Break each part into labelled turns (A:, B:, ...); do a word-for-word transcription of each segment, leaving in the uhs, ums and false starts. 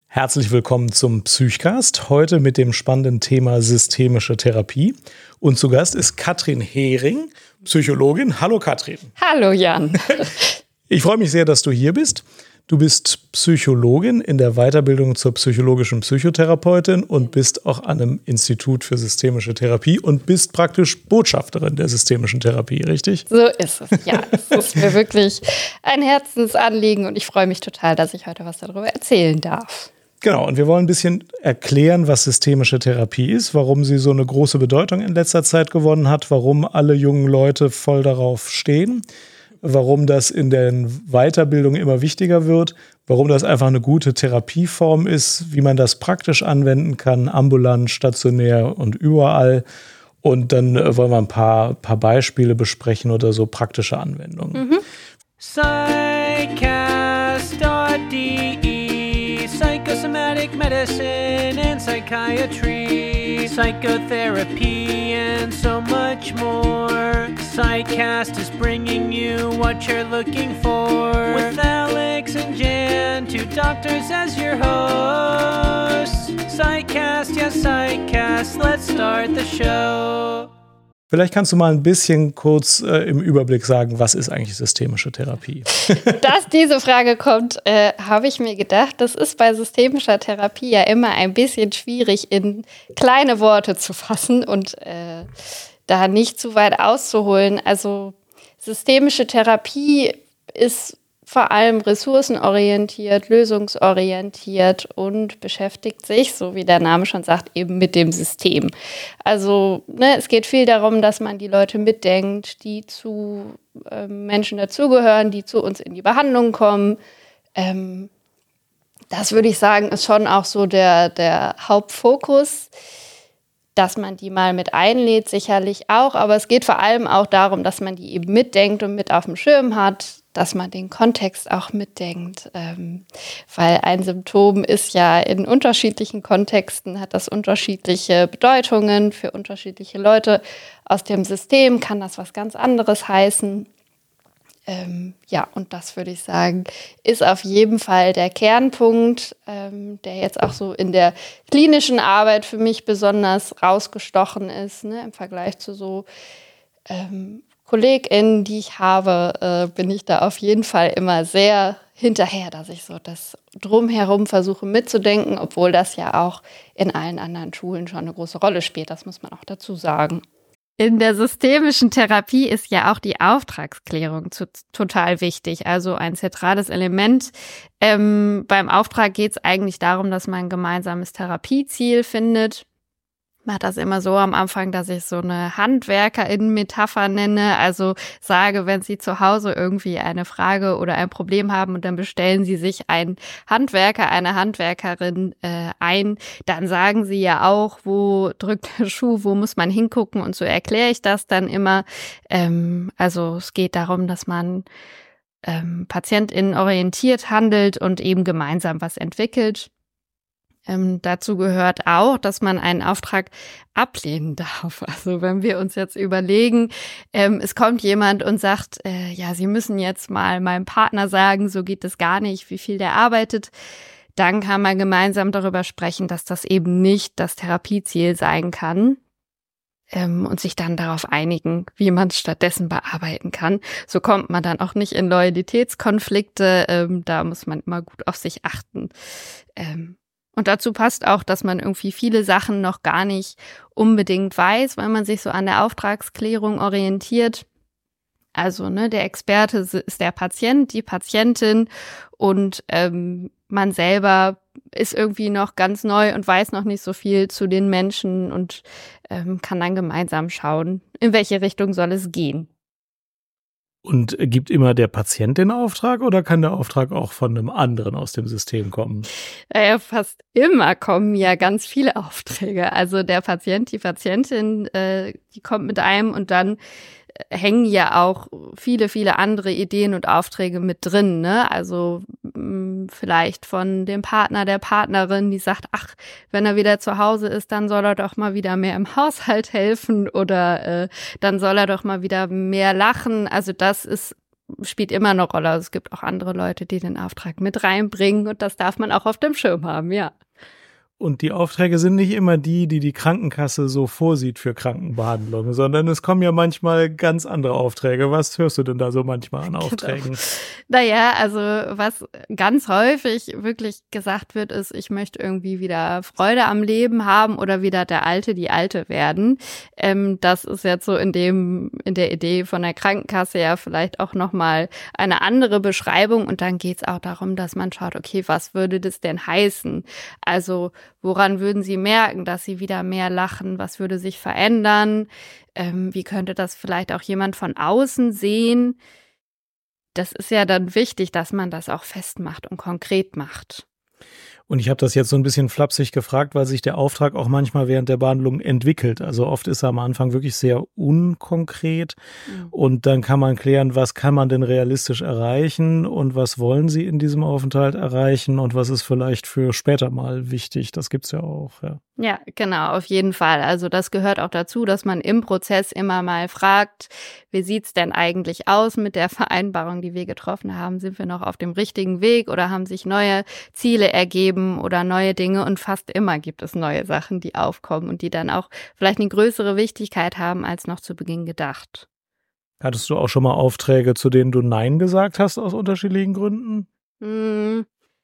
A: Herzlich willkommen zum Psychcast, heute mit dem spannenden Thema systemische Therapie. Und zu Gast ist Katrin Hering, Psychologin. Hallo Katrin.
B: Hallo Jan.
A: Ich freue mich sehr, dass du hier bist. Du bist Psychologin in der Weiterbildung zur psychologischen Psychotherapeutin und bist auch an einem Institut für systemische Therapie und bist praktisch Botschafterin der systemischen Therapie, richtig?
B: So ist es, ja. Es ist mir wirklich ein Herzensanliegen und ich freue mich total, dass ich heute was darüber erzählen darf.
A: Genau, und wir wollen ein bisschen erklären, was systemische Therapie ist, warum sie so eine große Bedeutung in letzter Zeit gewonnen hat, warum alle jungen Leute voll darauf stehen, warum das in der Weiterbildung immer wichtiger wird, warum das einfach eine gute Therapieform ist, wie man das praktisch anwenden kann, ambulant, stationär und überall. Und dann wollen wir ein paar, paar Beispiele besprechen oder so praktische Anwendungen.
B: Mhm.
C: Psychcast dot de, Psychosomatic Medicine and Psychiatry, Psychotherapy and so much more. Psychcast is bringing you what you're looking for. With Alex and Jan, two doctors as your hosts. Psychcast, yes, Psychcast, let's start the show.
A: Vielleicht kannst du mal ein bisschen kurz äh, im Überblick sagen, was ist eigentlich systemische Therapie?
B: Dass diese Frage kommt, äh, habe ich mir gedacht, das ist bei systemischer Therapie ja immer ein bisschen schwierig in kleine Worte zu fassen und äh, da nicht zu weit auszuholen. Also systemische Therapie ist vor allem ressourcenorientiert, lösungsorientiert und beschäftigt sich, so wie der Name schon sagt, eben mit dem System. Also ne, es geht viel darum, dass man die Leute mitdenkt, die zu äh, Menschen dazugehören, die zu uns in die Behandlung kommen. Ähm, das würde ich sagen, ist schon auch so der, der Hauptfokus. Dass man die mal mit einlädt, sicherlich auch. Aber es geht vor allem auch darum, dass man die eben mitdenkt und mit auf dem Schirm hat, dass man den Kontext auch mitdenkt. Ähm, weil ein Symptom ist ja in unterschiedlichen Kontexten, hat das unterschiedliche Bedeutungen für unterschiedliche Leute. Aus dem System kann das was ganz anderes heißen. Ähm, ja, und das würde ich sagen, ist auf jeden Fall der Kernpunkt, ähm, der jetzt auch so in der klinischen Arbeit für mich besonders rausgestochen ist, ne? Im Vergleich zu so ähm, KollegInnen, die ich habe, äh, bin ich da auf jeden Fall immer sehr hinterher, dass ich so das Drumherum versuche mitzudenken, obwohl das ja auch in allen anderen Schulen schon eine große Rolle spielt, das muss man auch dazu sagen. In der systemischen Therapie ist ja auch die Auftragsklärung zu, total wichtig, also ein zentrales Element. Ähm, beim Auftrag geht es eigentlich darum, dass man ein gemeinsames Therapieziel findet. Ich mache das immer so am Anfang, dass ich so eine HandwerkerInnen-Metapher nenne, also sage, wenn Sie zu Hause irgendwie eine Frage oder ein Problem haben und dann bestellen Sie sich einen Handwerker, eine Handwerkerin äh, ein, dann sagen Sie ja auch, wo drückt der Schuh, wo muss man hingucken, und so erkläre ich das dann immer. Ähm, also es geht darum, dass man ähm, PatientInnen orientiert handelt und eben gemeinsam was entwickelt. Ähm, dazu gehört auch, dass man einen Auftrag ablehnen darf. Also wenn wir uns jetzt überlegen, ähm, es kommt jemand und sagt, äh, ja, Sie müssen jetzt mal meinem Partner sagen, so geht es gar nicht, wie viel der arbeitet, dann kann man gemeinsam darüber sprechen, dass das eben nicht das Therapieziel sein kann. Ähm, und sich dann darauf einigen, wie man es stattdessen bearbeiten kann. So kommt man dann auch nicht in Loyalitätskonflikte. Ähm, da muss man immer gut auf sich achten. Ähm, Und dazu passt auch, dass man irgendwie viele Sachen noch gar nicht unbedingt weiß, weil man sich so an der Auftragsklärung orientiert. Also ne, der Experte ist der Patient, die Patientin und ähm, man selber ist irgendwie noch ganz neu und weiß noch nicht so viel zu den Menschen und ähm, kann dann gemeinsam schauen, in welche Richtung soll es gehen.
A: Und gibt immer der Patient den Auftrag oder kann der Auftrag auch von einem anderen aus dem System kommen?
B: Naja, fast immer kommen ja ganz viele Aufträge. Also der Patient, die Patientin, äh, die kommt mit einem und dann hängen ja auch viele, viele andere Ideen und Aufträge mit drin, ne? Also mh, vielleicht von dem Partner, der Partnerin, die sagt, ach, wenn er wieder zu Hause ist, dann soll er doch mal wieder mehr im Haushalt helfen oder äh, dann soll er doch mal wieder mehr lachen. Also das ist spielt immer eine Rolle. Also es gibt auch andere Leute, die den Auftrag mit reinbringen und das darf man auch auf dem Schirm haben, ja.
A: Und die Aufträge sind nicht immer die, die die Krankenkasse so vorsieht für Krankenbehandlung, sondern es kommen ja manchmal ganz andere Aufträge. Was hörst du denn da so manchmal an Aufträgen?
B: Genau. Naja, also was ganz häufig wirklich gesagt wird, ist, ich möchte irgendwie wieder Freude am Leben haben oder wieder der Alte, die Alte werden. Ähm, das ist jetzt so in dem, in der Idee von der Krankenkasse ja vielleicht auch nochmal eine andere Beschreibung. Und dann geht es auch darum, dass man schaut, okay, was würde das denn heißen? Also woran würden Sie merken, dass Sie wieder mehr lachen? Was würde sich verändern? Ähm, wie könnte das vielleicht auch jemand von außen sehen? Das ist ja dann wichtig, dass man das auch festmacht und konkret macht.
A: Und ich habe das jetzt so ein bisschen flapsig gefragt, weil sich der Auftrag auch manchmal während der Behandlung entwickelt. Also oft ist er am Anfang wirklich sehr unkonkret mhm. und dann kann man klären, was kann man denn realistisch erreichen und was wollen Sie in diesem Aufenthalt erreichen und was ist vielleicht für später mal wichtig. Das gibt's ja auch, ja.
B: Ja, genau, auf jeden Fall. Also das gehört auch dazu, dass man im Prozess immer mal fragt, wie sieht's denn eigentlich aus mit der Vereinbarung, die wir getroffen haben? Sind wir noch auf dem richtigen Weg oder haben sich neue Ziele ergeben oder neue Dinge? Und fast immer gibt es neue Sachen, die aufkommen und die dann auch vielleicht eine größere Wichtigkeit haben als noch zu Beginn gedacht.
A: Hattest du auch schon mal Aufträge, zu denen du Nein gesagt hast aus unterschiedlichen Gründen?
B: Hm.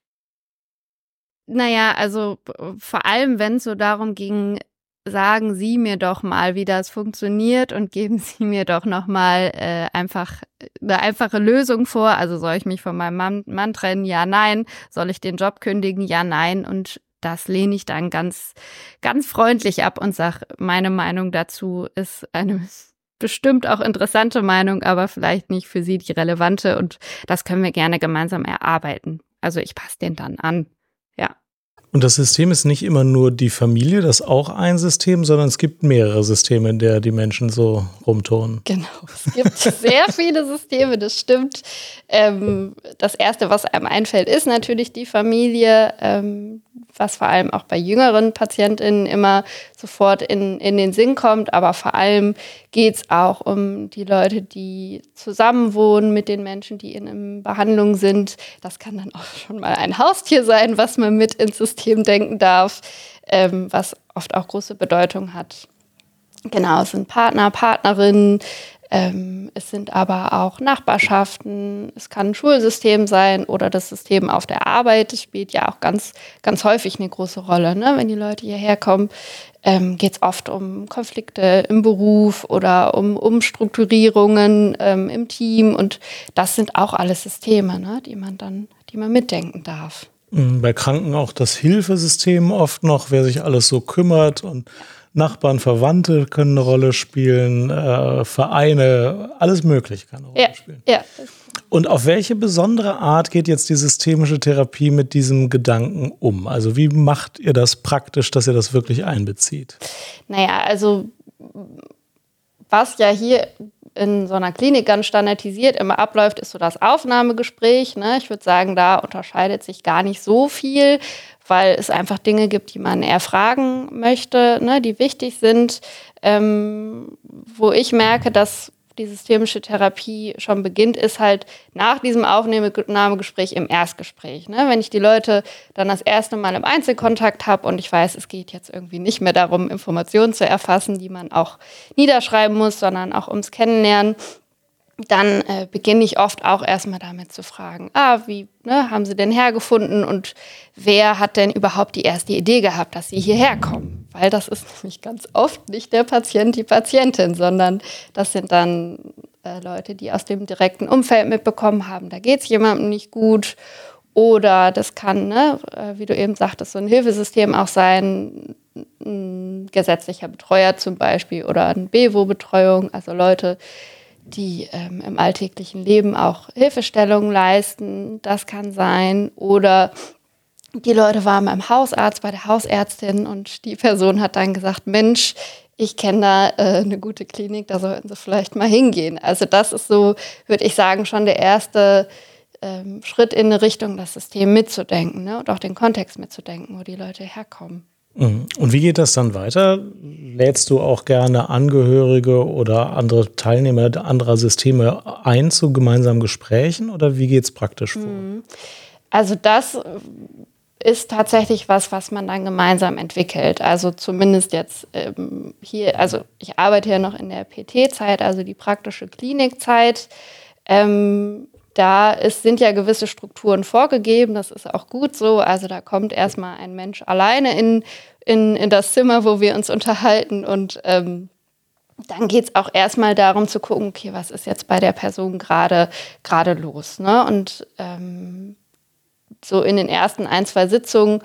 B: Naja, also vor allem, wenn es so darum ging, sagen Sie mir doch mal, wie das funktioniert und geben Sie mir doch noch mal äh, einfach eine einfache Lösung vor. Also soll ich mich von meinem Mann, Mann trennen? Ja, nein. Soll ich den Job kündigen? Ja, nein. Und das lehne ich dann ganz, ganz freundlich ab und sage, meine Meinung dazu ist eine bestimmt auch interessante Meinung, aber vielleicht nicht für Sie die relevante. Und das können wir gerne gemeinsam erarbeiten. Also ich passe den dann an. Ja.
A: Und das System ist nicht immer nur die Familie, das ist auch ein System, sondern es gibt mehrere Systeme, in der die Menschen so rumturnen.
B: Genau, es gibt sehr viele Systeme, das stimmt. Ähm, das Erste, was einem einfällt, ist natürlich die Familie, ähm, was vor allem auch bei jüngeren PatientInnen immer sofort in, in den Sinn kommt. Aber vor allem geht es auch um die Leute, die zusammenwohnen mit den Menschen, die in, in Behandlung sind. Das kann dann auch schon mal ein Haustier sein, was man mit ins System denken darf, ähm, was oft auch große Bedeutung hat. Genau, es sind Partner, Partnerinnen, ähm, es sind aber auch Nachbarschaften, es kann ein Schulsystem sein oder das System auf der Arbeit. Das spielt ja auch ganz, ganz häufig eine große Rolle, ne? Wenn die Leute hierher kommen, ähm, geht es oft um Konflikte im Beruf oder um Umstrukturierungen ähm, im Team und das sind auch alles Systeme, ne? die man dann, die man mitdenken darf.
A: Bei Kranken auch das Hilfesystem oft noch, wer sich alles so kümmert und Nachbarn, Verwandte können eine Rolle spielen, äh, Vereine, alles Mögliche kann eine Rolle
B: ja,
A: spielen.
B: Ja.
A: Und auf welche besondere Art geht jetzt die systemische Therapie mit diesem Gedanken um? Also wie macht ihr das praktisch, dass ihr das wirklich einbezieht?
B: Naja, also was ja hier in so einer Klinik ganz standardisiert immer abläuft, ist so das Aufnahmegespräch. Ne? Ich würde sagen, da unterscheidet sich gar nicht so viel, weil es einfach Dinge gibt, die man eher fragen möchte, ne? die wichtig sind, ähm, wo ich merke, dass die systemische Therapie schon beginnt, ist halt nach diesem Aufnahmegespräch im Erstgespräch. Ne? Wenn ich die Leute dann das erste Mal im Einzelkontakt habe und ich weiß, es geht jetzt irgendwie nicht mehr darum, Informationen zu erfassen, die man auch niederschreiben muss, sondern auch ums Kennenlernen, dann äh, beginne ich oft auch erstmal damit zu fragen, ah, wie ne, haben Sie denn hergefunden und wer hat denn überhaupt die erste Idee gehabt, dass Sie hierher kommen? Weil das ist nämlich ganz oft nicht der Patient, die Patientin, sondern das sind dann äh, Leute, die aus dem direkten Umfeld mitbekommen haben, da geht es jemandem nicht gut. Oder das kann, ne, äh, wie du eben sagtest, so ein Hilfesystem auch sein, ein gesetzlicher Betreuer zum Beispiel oder eine B W O-Betreuung, also Leute, die ähm, im alltäglichen Leben auch Hilfestellungen leisten, das kann sein. Oder die Leute waren beim Hausarzt, bei der Hausärztin und die Person hat dann gesagt, Mensch, ich kenne da äh, eine gute Klinik, da sollten Sie vielleicht mal hingehen. Also das ist so, würde ich sagen, schon der erste ähm, Schritt in eine Richtung, das System mitzudenken, ne? Und auch den Kontext mitzudenken, wo die Leute herkommen.
A: Und wie geht das dann weiter? Lädst du auch gerne Angehörige oder andere Teilnehmer anderer Systeme ein zu gemeinsamen Gesprächen oder wie geht es praktisch vor?
B: Also das ist tatsächlich was, was man dann gemeinsam entwickelt. Also zumindest jetzt ähm, hier, also ich arbeite ja noch in der P T-Zeit, also die praktische Klinikzeit. Ähm, Da ist, sind ja gewisse Strukturen vorgegeben, das ist auch gut so. Also da kommt erstmal ein Mensch alleine in, in, in das Zimmer, wo wir uns unterhalten. Und ähm, dann geht es auch erstmal darum zu gucken, okay, was ist jetzt bei der Person gerade gerade los. Ne? Und ähm, so in den ersten ein, zwei Sitzungen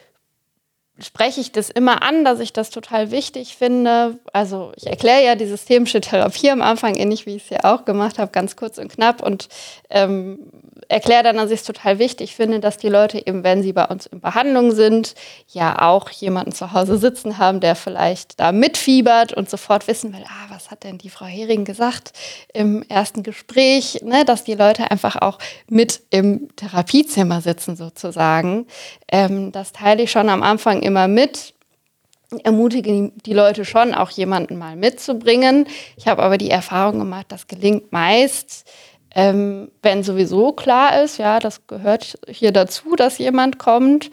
B: spreche ich das immer an, dass ich das total wichtig finde. Also ich erkläre ja die systemische Therapie am Anfang, ähnlich wie ich es ja auch gemacht habe, ganz kurz und knapp und ähm, erkläre dann, dass ich es total wichtig finde, dass die Leute eben, wenn sie bei uns in Behandlung sind, ja auch jemanden zu Hause sitzen haben, der vielleicht da mitfiebert und sofort wissen will, ah, was hat denn die Frau Hering gesagt im ersten Gespräch, ne? Dass die Leute einfach auch mit im Therapiezimmer sitzen sozusagen. Ähm, das teile ich schon am Anfang immer mit. Ermutige die Leute schon, auch jemanden mal mitzubringen. Ich habe aber die Erfahrung gemacht, das gelingt meist, ähm, wenn sowieso klar ist, ja, das gehört hier dazu, dass jemand kommt.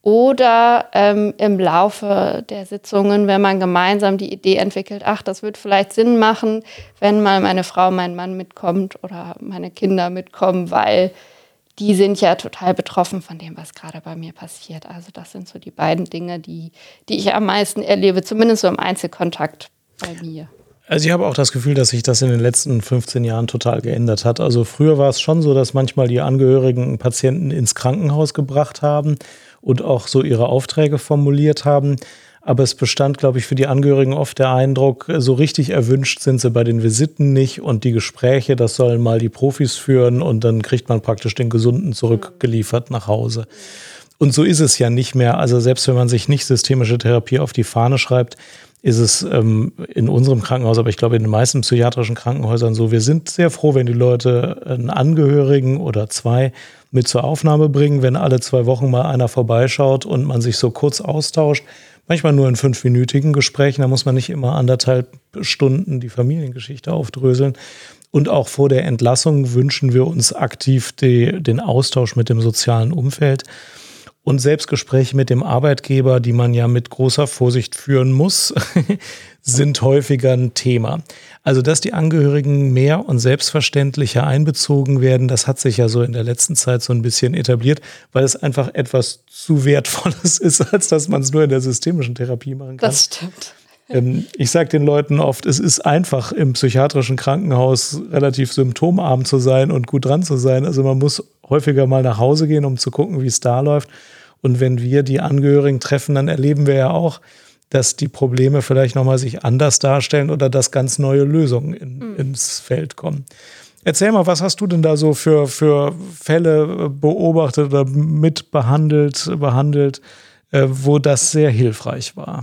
B: Oder ähm, im Laufe der Sitzungen, wenn man gemeinsam die Idee entwickelt, ach, das wird vielleicht Sinn machen, wenn mal meine Frau, mein Mann mitkommt oder meine Kinder mitkommen, weil die sind ja total betroffen von dem, was gerade bei mir passiert. Also das sind so die beiden Dinge, die, die ich am meisten erlebe, zumindest so im Einzelkontakt bei mir.
A: Also ich habe auch das Gefühl, dass sich das in den letzten fünfzehn Jahren total geändert hat. Also früher war es schon so, dass manchmal die Angehörigen Patienten ins Krankenhaus gebracht haben und auch so ihre Aufträge formuliert haben. Aber es bestand, glaube ich, für die Angehörigen oft der Eindruck, so richtig erwünscht sind sie bei den Visiten nicht. Und die Gespräche, das sollen mal die Profis führen und dann kriegt man praktisch den Gesunden zurückgeliefert nach Hause. Und so ist es ja nicht mehr. Also selbst wenn man sich nicht systemische Therapie auf die Fahne schreibt, ist es ähm, in unserem Krankenhaus, aber ich glaube in den meisten psychiatrischen Krankenhäusern so, wir sind sehr froh, wenn die Leute einen Angehörigen oder zwei mit zur Aufnahme bringen, wenn alle zwei Wochen mal einer vorbeischaut und man sich so kurz austauscht. Manchmal nur in fünfminütigen Gesprächen, da muss man nicht immer anderthalb Stunden die Familiengeschichte aufdröseln. Und auch vor der Entlassung wünschen wir uns aktiv die, den Austausch mit dem sozialen Umfeld. Und Selbstgespräche mit dem Arbeitgeber, die man ja mit großer Vorsicht führen muss, sind häufiger ein Thema. Also, dass die Angehörigen mehr und selbstverständlicher einbezogen werden, das hat sich ja so in der letzten Zeit so ein bisschen etabliert, weil es einfach etwas zu Wertvolles ist, als dass man es nur in der systemischen Therapie machen kann.
B: Das stimmt.
A: Ähm, ich sage den Leuten oft, es ist einfach im psychiatrischen Krankenhaus relativ symptomarm zu sein und gut dran zu sein. Also man muss häufiger mal nach Hause gehen, um zu gucken, wie es da läuft. Und wenn wir die Angehörigen treffen, dann erleben wir ja auch, dass die Probleme vielleicht nochmal sich anders darstellen oder dass ganz neue Lösungen in, mhm. ins Feld kommen. Erzähl mal, was hast du denn da so für, für Fälle beobachtet oder mitbehandelt, behandelt, äh, wo das sehr hilfreich war?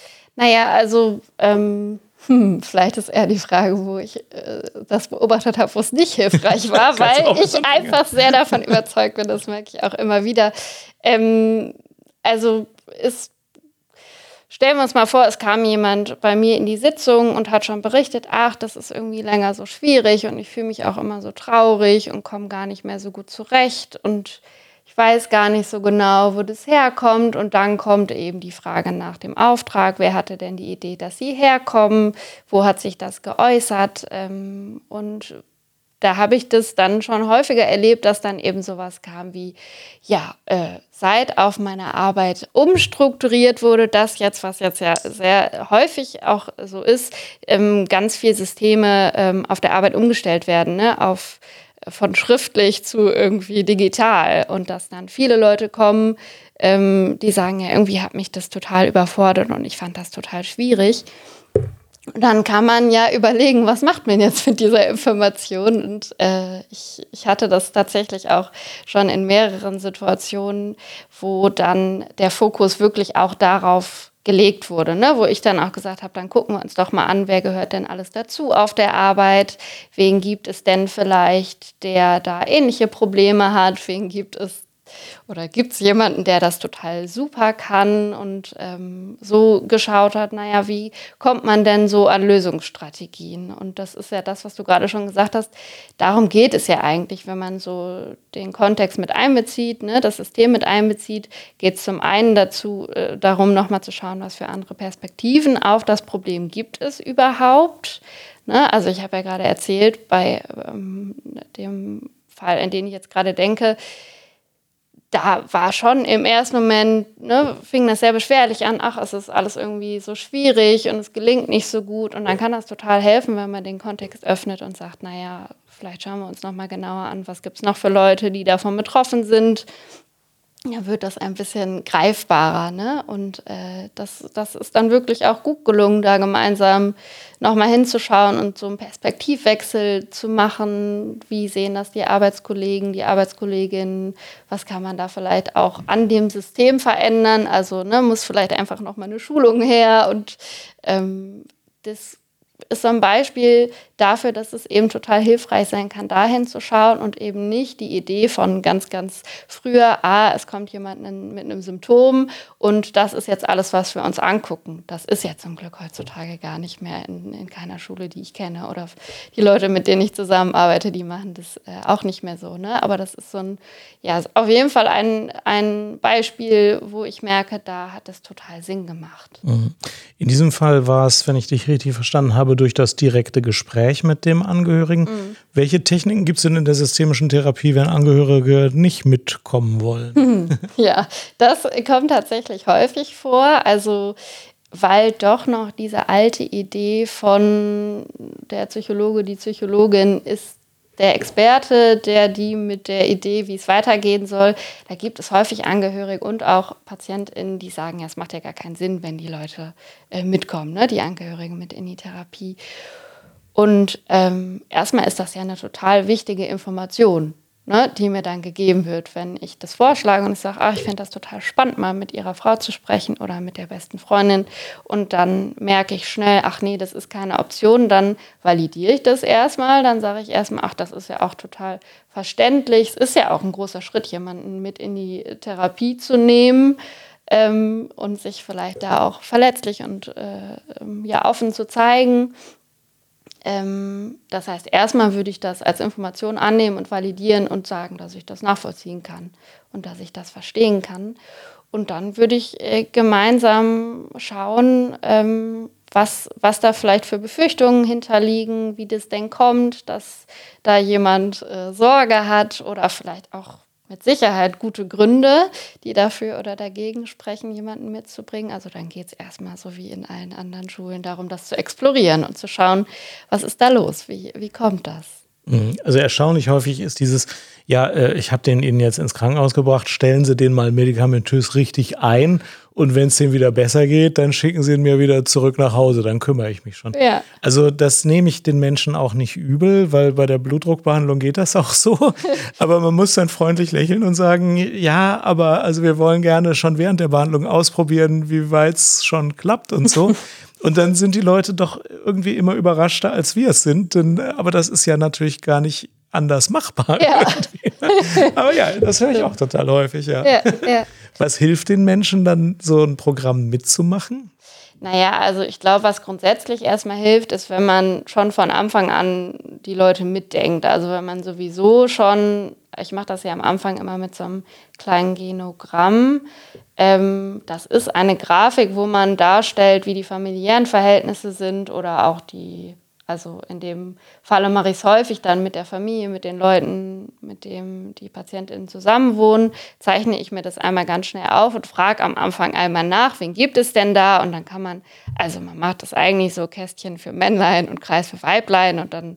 B: Naja, also ähm, hm, vielleicht ist eher die Frage, wo ich äh, das beobachtet habe, wo es nicht hilfreich war, weil ich einfach sehr davon überzeugt bin, das merke ich auch immer wieder. Ähm, also ist Stellen wir uns mal vor, es kam jemand bei mir in die Sitzung und hat schon berichtet, ach, das ist irgendwie länger so schwierig und ich fühle mich auch immer so traurig und komme gar nicht mehr so gut zurecht und ich weiß gar nicht so genau, wo das herkommt. Und dann kommt eben die Frage nach dem Auftrag. Wer hatte denn die Idee, dass sie herkommen? Wo hat sich das geäußert? Und da habe ich das dann schon häufiger erlebt, dass dann eben sowas kam wie, ja, äh, seit auf meiner Arbeit umstrukturiert wurde, das jetzt, was jetzt ja sehr häufig auch so ist, ähm, ganz viele Systeme ähm, auf der Arbeit umgestellt werden, ne, auf von schriftlich zu irgendwie digital und dass dann viele Leute kommen, ähm, die sagen, ja, irgendwie hat mich das total überfordert und ich fand das total schwierig. Und dann kann man ja überlegen, was macht man jetzt mit dieser Information? Und äh, ich, ich hatte das tatsächlich auch schon in mehreren Situationen, wo dann der Fokus wirklich auch darauf gelegt wurde, ne? Wo ich dann auch gesagt habe, dann gucken wir uns doch mal an, wer gehört denn alles dazu auf der Arbeit? Wen gibt es denn vielleicht, der da ähnliche Probleme hat? Wen gibt es, oder gibt es jemanden, der das total super kann und ähm, so geschaut hat, naja, wie kommt man denn so an Lösungsstrategien? Und das ist ja das, was du gerade schon gesagt hast. Darum geht es ja eigentlich, wenn man so den Kontext mit einbezieht, ne, das System mit einbezieht, geht es zum einen dazu, äh, darum, nochmal zu schauen, was für andere Perspektiven auf das Problem gibt es überhaupt. Ne? Also ich habe ja gerade erzählt, bei ähm, dem Fall, in den ich jetzt gerade denke, da war schon im ersten Moment, ne, fing das sehr beschwerlich an, ach, es ist alles irgendwie so schwierig und es gelingt nicht so gut. Und dann kann das total helfen, wenn man den Kontext öffnet und sagt, naja, vielleicht schauen wir uns nochmal genauer an, was gibt es noch für Leute, die davon betroffen sind. Ja, wird das ein bisschen greifbarer, ne? Und äh, das, das ist dann wirklich auch gut gelungen, da gemeinsam nochmal hinzuschauen und so einen Perspektivwechsel zu machen. Wie sehen das die Arbeitskollegen, die Arbeitskolleginnen? Was kann man da vielleicht auch an dem System verändern? Also ne, muss vielleicht einfach nochmal eine Schulung her. Und ähm, das ist so ein Beispiel dafür, dass es eben total hilfreich sein kann, dahin zu schauen und eben nicht die Idee von ganz, ganz früher, ah, es kommt jemand mit einem Symptom und das ist jetzt alles, was wir uns angucken. Das ist ja zum Glück heutzutage gar nicht mehr in, in keiner Schule, die ich kenne, oder die Leute, mit denen ich zusammenarbeite, die machen das äh, auch nicht mehr so, ne? Aber das ist so ein, ja, auf jeden Fall ein, ein Beispiel, wo ich merke, da hat es total Sinn gemacht.
A: In diesem Fall war es, wenn ich dich richtig verstanden habe, durch das direkte Gespräch mit dem Angehörigen. Mhm. Welche Techniken gibt es denn in der systemischen Therapie, wenn Angehörige nicht mitkommen wollen?
B: Mhm. Ja, das kommt tatsächlich häufig vor. Also weil doch noch diese alte Idee von der Psychologe, die Psychologin ist der Experte, der die mit der Idee, wie es weitergehen soll, da gibt es häufig Angehörige und auch PatientInnen, die sagen, ja, es macht ja gar keinen Sinn, wenn die Leute äh, mitkommen, ne, die Angehörigen mit in die Therapie. Und ähm, erstmal ist das ja eine total wichtige Information, ne, die mir dann gegeben wird, wenn ich das vorschlage und ich sage, ach, ich finde das total spannend, mal mit ihrer Frau zu sprechen oder mit der besten Freundin. Und dann merke ich schnell, ach nee, das ist keine Option. Dann validiere ich das erstmal. Dann sage ich erstmal, ach, das ist ja auch total verständlich. Es ist ja auch ein großer Schritt, jemanden mit in die Therapie zu nehmen ähm, und sich vielleicht da auch verletzlich und äh, ja, offen zu zeigen. Ähm, das heißt, erstmal würde ich das als Information annehmen und validieren und sagen, dass ich das nachvollziehen kann und dass ich das verstehen kann. Und dann würde ich äh, gemeinsam schauen, ähm, was, was da vielleicht für Befürchtungen hinterliegen, wie das denn kommt, dass da jemand äh, Sorge hat oder vielleicht auch mit Sicherheit gute Gründe, die dafür oder dagegen sprechen, jemanden mitzubringen. Also dann geht es erstmal so wie in allen anderen Schulen darum, das zu explorieren und zu schauen, was ist da los, wie, wie kommt das?
A: Also erstaunlich häufig ist dieses, ja, äh, ich habe den Ihnen jetzt ins Krankenhaus gebracht, stellen Sie den mal medikamentös richtig ein und wenn es dem wieder besser geht, dann schicken Sie ihn mir wieder zurück nach Hause, dann kümmere ich mich schon.
B: Ja.
A: Also das nehme ich den Menschen auch nicht übel, weil bei der Blutdruckbehandlung geht das auch so. Aber man muss dann freundlich lächeln und sagen, ja, aber also wir wollen gerne schon während der Behandlung ausprobieren, wie weit es schon klappt und so. Und dann sind die Leute doch irgendwie immer überraschter, als wir es sind. Denn, aber das ist ja natürlich gar nicht anders machbar.
B: Ja.
A: Aber ja, das höre ich auch total häufig. Ja.
B: Ja, ja.
A: Was hilft den Menschen dann, so ein Programm mitzumachen?
B: Naja, also ich glaube, was grundsätzlich erstmal hilft, ist, wenn man schon von Anfang an die Leute mitdenkt. Also wenn man sowieso schon, ich mache das ja am Anfang immer mit so einem kleinen Genogramm. Ähm, das ist eine Grafik, wo man darstellt, wie die familiären Verhältnisse sind oder auch die, also in dem Falle mache ich es häufig dann mit der Familie, mit den Leuten, mit denen die PatientInnen zusammenwohnen, zeichne ich mir das einmal ganz schnell auf und frage am Anfang einmal nach, wen gibt es denn da? Und dann kann man, also man macht das eigentlich so Kästchen für Männlein und Kreis für Weiblein und dann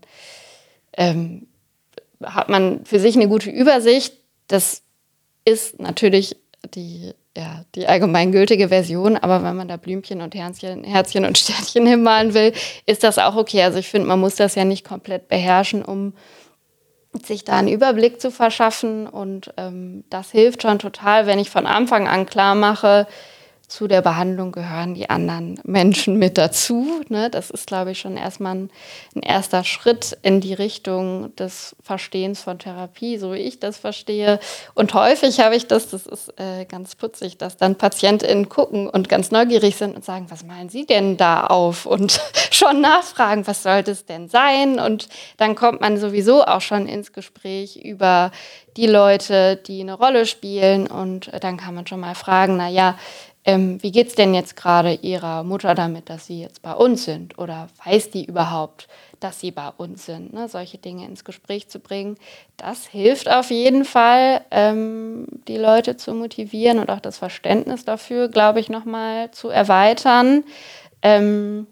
B: ähm, hat man für sich eine gute Übersicht. Das ist natürlich die, ja, die allgemeingültige Version, aber wenn man da Blümchen und Herzchen, Herzchen und Sternchen hinmalen will, ist das auch okay. Also ich finde, man muss das ja nicht komplett beherrschen, um sich da einen Überblick zu verschaffen und ähm, das hilft schon total, wenn ich von Anfang an klar mache, zu der Behandlung gehören die anderen Menschen mit dazu. Ne? Das ist, glaube ich, schon erstmal ein, ein erster Schritt in die Richtung des Verstehens von Therapie, so wie ich das verstehe. Und häufig habe ich das, das ist äh, ganz putzig, dass dann PatientInnen gucken und ganz neugierig sind und sagen, was malen Sie denn da auf? Und schon nachfragen, was sollte es denn sein? Und dann kommt man sowieso auch schon ins Gespräch über die Leute, die eine Rolle spielen. Und dann kann man schon mal fragen, na ja, Ähm, wie geht's denn jetzt gerade Ihrer Mutter damit, dass Sie jetzt bei uns sind? Oder weiß die überhaupt, dass Sie bei uns sind? Ne? Solche Dinge ins Gespräch zu bringen, das hilft auf jeden Fall, ähm, die Leute zu motivieren und auch das Verständnis dafür, glaube ich, nochmal zu erweitern. Ähm,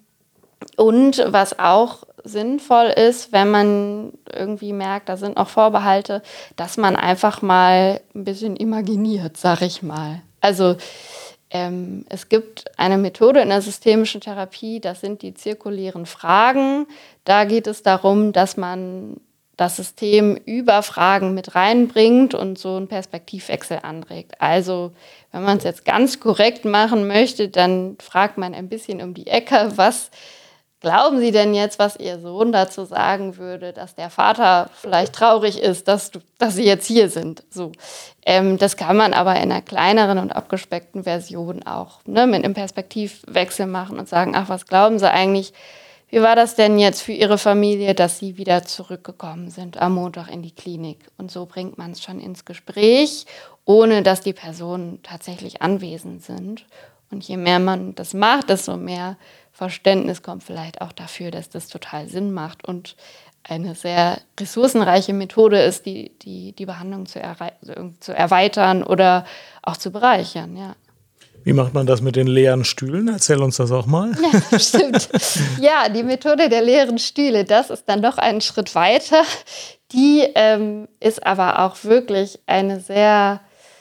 B: und was auch sinnvoll ist, wenn man irgendwie merkt, da sind noch Vorbehalte, dass man einfach mal ein bisschen imaginiert, sag ich mal. Also Ähm, es gibt eine Methode in der systemischen Therapie, das sind die zirkulären Fragen. Da geht es darum, dass man das System über Fragen mit reinbringt und so einen Perspektivwechsel anregt. Also wenn man es jetzt ganz korrekt machen möchte, dann fragt man ein bisschen um die Ecke, was glauben Sie denn jetzt, was Ihr Sohn dazu sagen würde, dass der Vater vielleicht traurig ist, dass, du, dass Sie jetzt hier sind? So. Ähm, das kann man aber in einer kleineren und abgespeckten Version auch ne, mit einem Perspektivwechsel machen und sagen, ach, was glauben Sie eigentlich, wie war das denn jetzt für Ihre Familie, dass Sie wieder zurückgekommen sind am Montag in die Klinik? Und so bringt man es schon ins Gespräch, ohne dass die Personen tatsächlich anwesend sind. Und je mehr man das macht, desto mehr Verständnis kommt vielleicht auch dafür, dass das total Sinn macht und eine sehr ressourcenreiche Methode ist, die, die, die Behandlung zu, errei- zu erweitern oder auch zu bereichern. Ja.
A: Wie macht man das mit den leeren Stühlen? Erzähl uns das auch mal.
B: Ja, stimmt. Ja, die Methode der leeren Stühle, das ist dann doch einen Schritt weiter. Die ähm, ist aber auch wirklich eine sehr,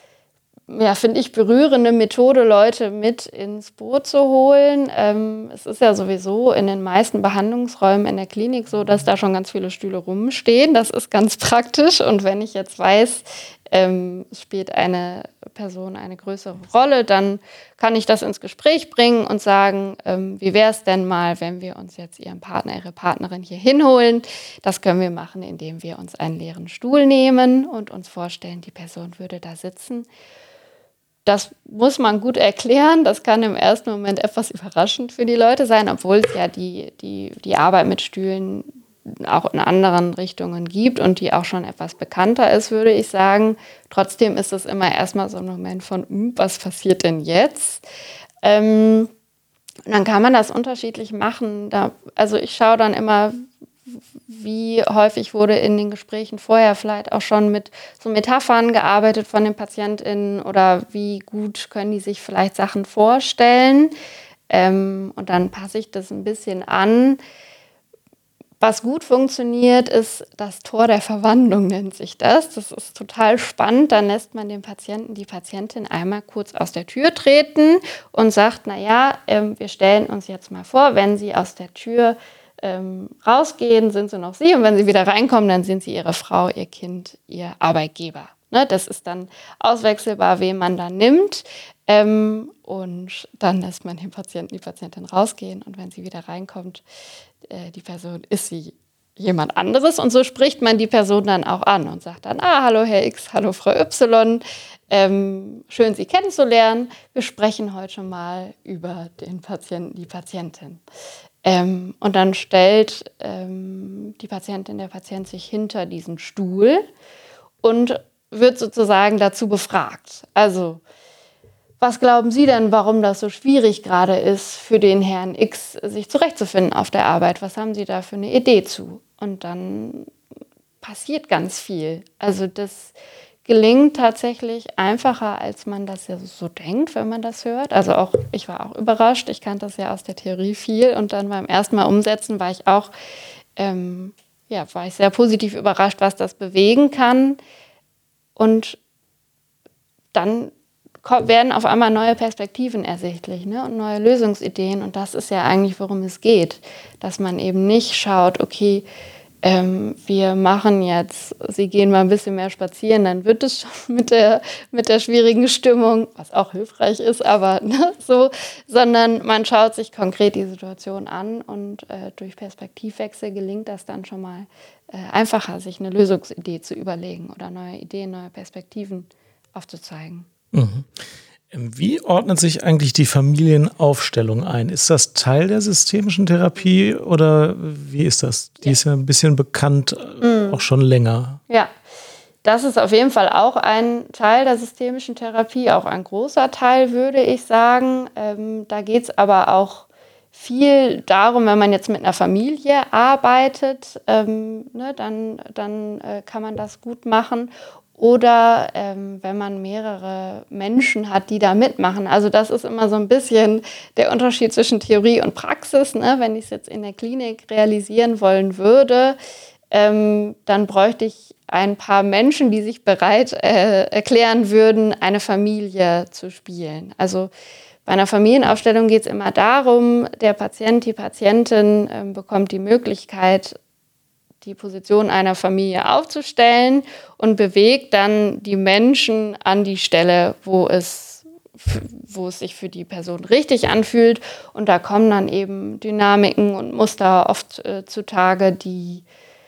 B: ja, finde ich, berührende Methode, Leute mit ins Boot zu holen. Ähm, es ist ja sowieso in den meisten Behandlungsräumen in der Klinik so, dass da schon ganz viele Stühle rumstehen. Das ist ganz praktisch. Und wenn ich jetzt weiß, ähm, spielt eine Person eine größere Rolle, dann kann ich das ins Gespräch bringen und sagen, ähm, wie wäre es denn mal, wenn wir uns jetzt Ihren Partner, Ihre Partnerin hier hinholen. Das können wir machen, indem wir uns einen leeren Stuhl nehmen und uns vorstellen, die Person würde da sitzen. Das muss man gut erklären. Das kann im ersten Moment etwas überraschend für die Leute sein, obwohl es ja die, die, die Arbeit mit Stühlen auch in anderen Richtungen gibt und die auch schon etwas bekannter ist, würde ich sagen. Trotzdem ist es immer erstmal so ein Moment von, was passiert denn jetzt? Ähm, und dann kann man das unterschiedlich machen. Da, also ich schaue dann immer, wie häufig wurde in den Gesprächen vorher vielleicht auch schon mit so Metaphern gearbeitet von den PatientInnen oder wie gut können die sich vielleicht Sachen vorstellen. Ähm, und dann passe ich das ein bisschen an. Was gut funktioniert, ist das Tor der Verwandlung, nennt sich das. Das ist total spannend. Dann lässt man den Patienten, die Patientin einmal kurz aus der Tür treten und sagt, naja, ähm, wir stellen uns jetzt mal vor, wenn Sie aus der Tür ähm, rausgehen, sind Sie noch Sie. Und wenn Sie wieder reinkommen, dann sind Sie Ihre Frau, Ihr Kind, Ihr Arbeitgeber. Ne, das ist dann auswechselbar, wen man da nimmt. Ähm, und dann lässt man den Patienten, die Patientin rausgehen. Und wenn sie wieder reinkommt, äh, die Person, ist sie jemand anderes. Und so spricht man die Person dann auch an und sagt dann, ah, hallo Herr X, hallo Frau Y. Ähm, schön, Sie kennenzulernen. Wir sprechen heute mal über den Patienten, die Patientin. Ähm, und dann stellt ähm, die Patientin, der Patient sich hinter diesen Stuhl und wird sozusagen dazu befragt. Also, was glauben Sie denn, warum das so schwierig gerade ist, für den Herrn X sich zurechtzufinden auf der Arbeit? Was haben Sie da für eine Idee zu? Und dann passiert ganz viel. Also das gelingt tatsächlich einfacher, als man das ja so denkt, wenn man das hört. Also auch, ich war auch überrascht. Ich kannte das ja aus der Theorie viel. Und dann beim ersten Mal umsetzen war ich auch, ähm, ja, war ich sehr positiv überrascht, was das bewegen kann. Und dann werden auf einmal neue Perspektiven ersichtlich, ne? Und neue Lösungsideen. Und das ist ja eigentlich, worum es geht. Dass man eben nicht schaut, okay, ähm, wir machen jetzt, Sie gehen mal ein bisschen mehr spazieren, dann wird es schon mit der, mit der schwierigen Stimmung, was auch hilfreich ist, aber ne, so, sondern man schaut sich konkret die Situation an und äh, durch Perspektivwechsel gelingt das dann schon mal äh, einfacher, sich eine Lösungsidee zu überlegen oder neue Ideen, neue Perspektiven aufzuzeigen.
A: Mhm. Wie ordnet sich eigentlich die Familienaufstellung ein? Ist das Teil der systemischen Therapie oder wie ist das? Die ja. ist ja ein bisschen bekannt, mhm. auch schon länger.
B: Ja, das ist auf jeden Fall auch ein Teil der systemischen Therapie, auch ein großer Teil, würde ich sagen. Ähm, da geht es aber auch viel darum, wenn man jetzt mit einer Familie arbeitet, ähm, ne, dann, dann äh, kann man das gut machen. Oder ähm, wenn man mehrere Menschen hat, die da mitmachen. Also das ist immer so ein bisschen der Unterschied zwischen Theorie und Praxis. Ne? Wenn ich es jetzt in der Klinik realisieren wollen würde, ähm, dann bräuchte ich ein paar Menschen, die sich bereit äh, erklären würden, eine Familie zu spielen. Also bei einer Familienaufstellung geht es immer darum, der Patient, die Patientin äh, bekommt die Möglichkeit, die Position einer Familie aufzustellen und bewegt dann die Menschen an die Stelle, wo es, wo es sich für die Person richtig anfühlt. Und da kommen dann eben Dynamiken und Muster oft äh, zutage, die,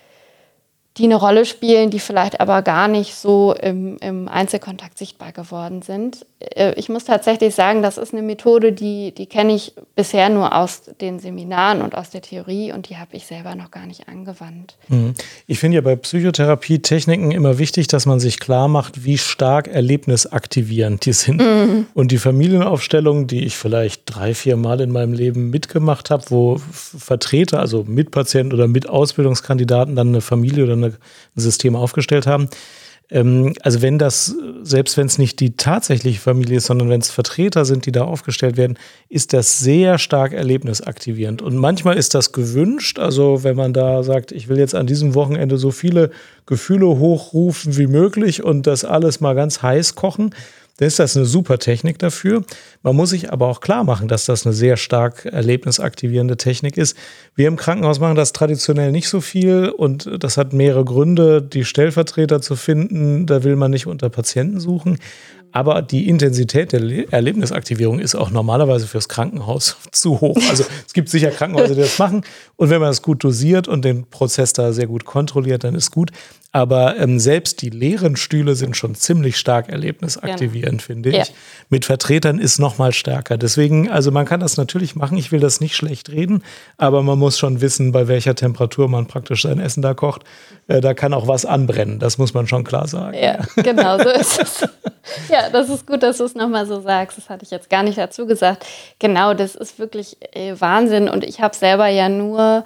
B: die eine Rolle spielen, die vielleicht aber gar nicht so im, im Einzelkontakt sichtbar geworden sind. Äh, ich muss tatsächlich sagen, das ist eine Methode, die, die kenne ich bisher nur aus den Seminaren und aus der Theorie und die habe ich selber noch gar nicht angewandt.
A: Ich finde ja bei Psychotherapie-Techniken immer wichtig, dass man sich klar macht, wie stark erlebnisaktivierend die sind. Mhm. Und die Familienaufstellungen, die ich vielleicht drei, vier Mal in meinem Leben mitgemacht habe, wo Vertreter, also Mitpatienten oder Mitausbildungskandidaten dann eine Familie oder ein System aufgestellt haben. Ähm, also wenn das, selbst wenn es nicht die tatsächliche Familie ist, sondern wenn es Vertreter sind, die da aufgestellt werden, ist das sehr stark erlebnisaktivierend. Und manchmal ist das gewünscht, also wenn man da sagt, ich will jetzt an diesem Wochenende so viele Gefühle hochrufen wie möglich und das alles mal ganz heiß kochen, dann ist das eine super Technik dafür. Man muss sich aber auch klar machen, dass das eine sehr stark erlebnisaktivierende Technik ist. Wir im Krankenhaus machen das traditionell nicht so viel und das hat mehrere Gründe, die Stellvertreter zu finden. Da will man nicht unter Patienten suchen. Aber die Intensität der Erlebnisaktivierung ist auch normalerweise fürs Krankenhaus zu hoch. Also es gibt sicher Krankenhäuser, die das machen. Und wenn man das gut dosiert und den Prozess da sehr gut kontrolliert, dann ist gut. Aber ähm, selbst die leeren Stühle sind schon ziemlich stark erlebnisaktivierend, ja. finde ich. Ja. Mit Vertretern ist noch mal stärker. Deswegen, also man kann das natürlich machen. Ich will das nicht schlecht reden, aber man muss schon wissen, bei welcher Temperatur man praktisch sein Essen da kocht. Äh, da kann auch was anbrennen. Das muss man schon klar sagen.
B: Ja, genau so ist es. Ja, das ist gut, dass du es nochmal so sagst. Das hatte ich jetzt gar nicht dazu gesagt. Genau, das ist wirklich äh, Wahnsinn. Und ich habe selber ja nur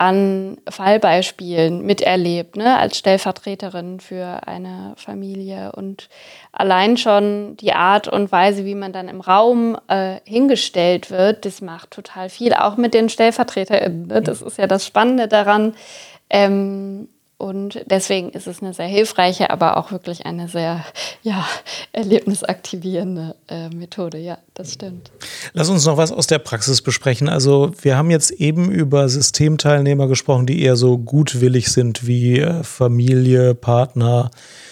B: an Fallbeispielen miterlebt, ne, als Stellvertreterin für eine Familie. Und allein schon die Art und Weise, wie man dann im Raum äh, hingestellt wird, das macht total viel, auch mit den StellvertreterInnen. Ne? Das ist ja das Spannende daran. Ähm, Und deswegen ist es eine sehr hilfreiche, aber auch wirklich eine sehr ja, erlebnisaktivierende äh, Methode. Ja, das stimmt.
A: Lass uns noch was aus der Praxis besprechen. Also wir haben jetzt eben über Systemteilnehmer gesprochen, die eher so gutwillig sind wie äh, Familie, Partner,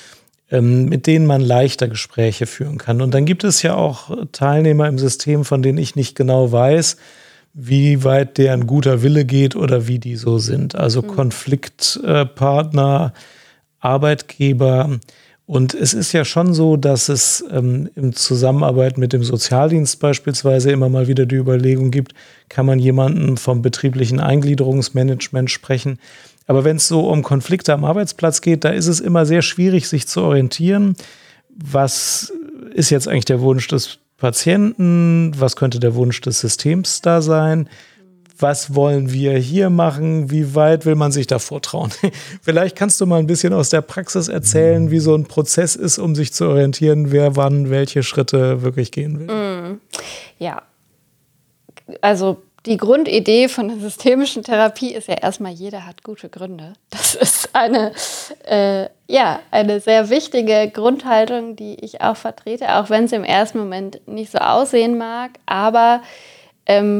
A: ähm, mit denen man leichter Gespräche führen kann. Und dann gibt es ja auch Teilnehmer im System, von denen ich nicht genau weiß, wie weit deren guter Wille geht oder wie die so sind. Also mhm. Konfliktpartner, Arbeitgeber. Und es ist ja schon so, dass es ähm, in Zusammenarbeit mit dem Sozialdienst beispielsweise immer mal wieder die Überlegung gibt, kann man jemanden vom betrieblichen Eingliederungsmanagement sprechen. Aber wenn es so um Konflikte am Arbeitsplatz geht, da ist es immer sehr schwierig, sich zu orientieren. Was ist jetzt eigentlich der Wunsch des Patienten, was könnte der Wunsch des Systems da sein, was wollen wir hier machen, wie weit will man sich da vortrauen? Vielleicht kannst du mal ein bisschen aus der Praxis erzählen, wie so ein Prozess ist, um sich zu orientieren, wer wann welche Schritte wirklich gehen will.
B: Ja, also die Grundidee von der systemischen Therapie ist ja erstmal, jeder hat gute Gründe. Das ist eine, äh, ja, eine sehr wichtige Grundhaltung, die ich auch vertrete, auch wenn es im ersten Moment nicht so aussehen mag. Aber ähm,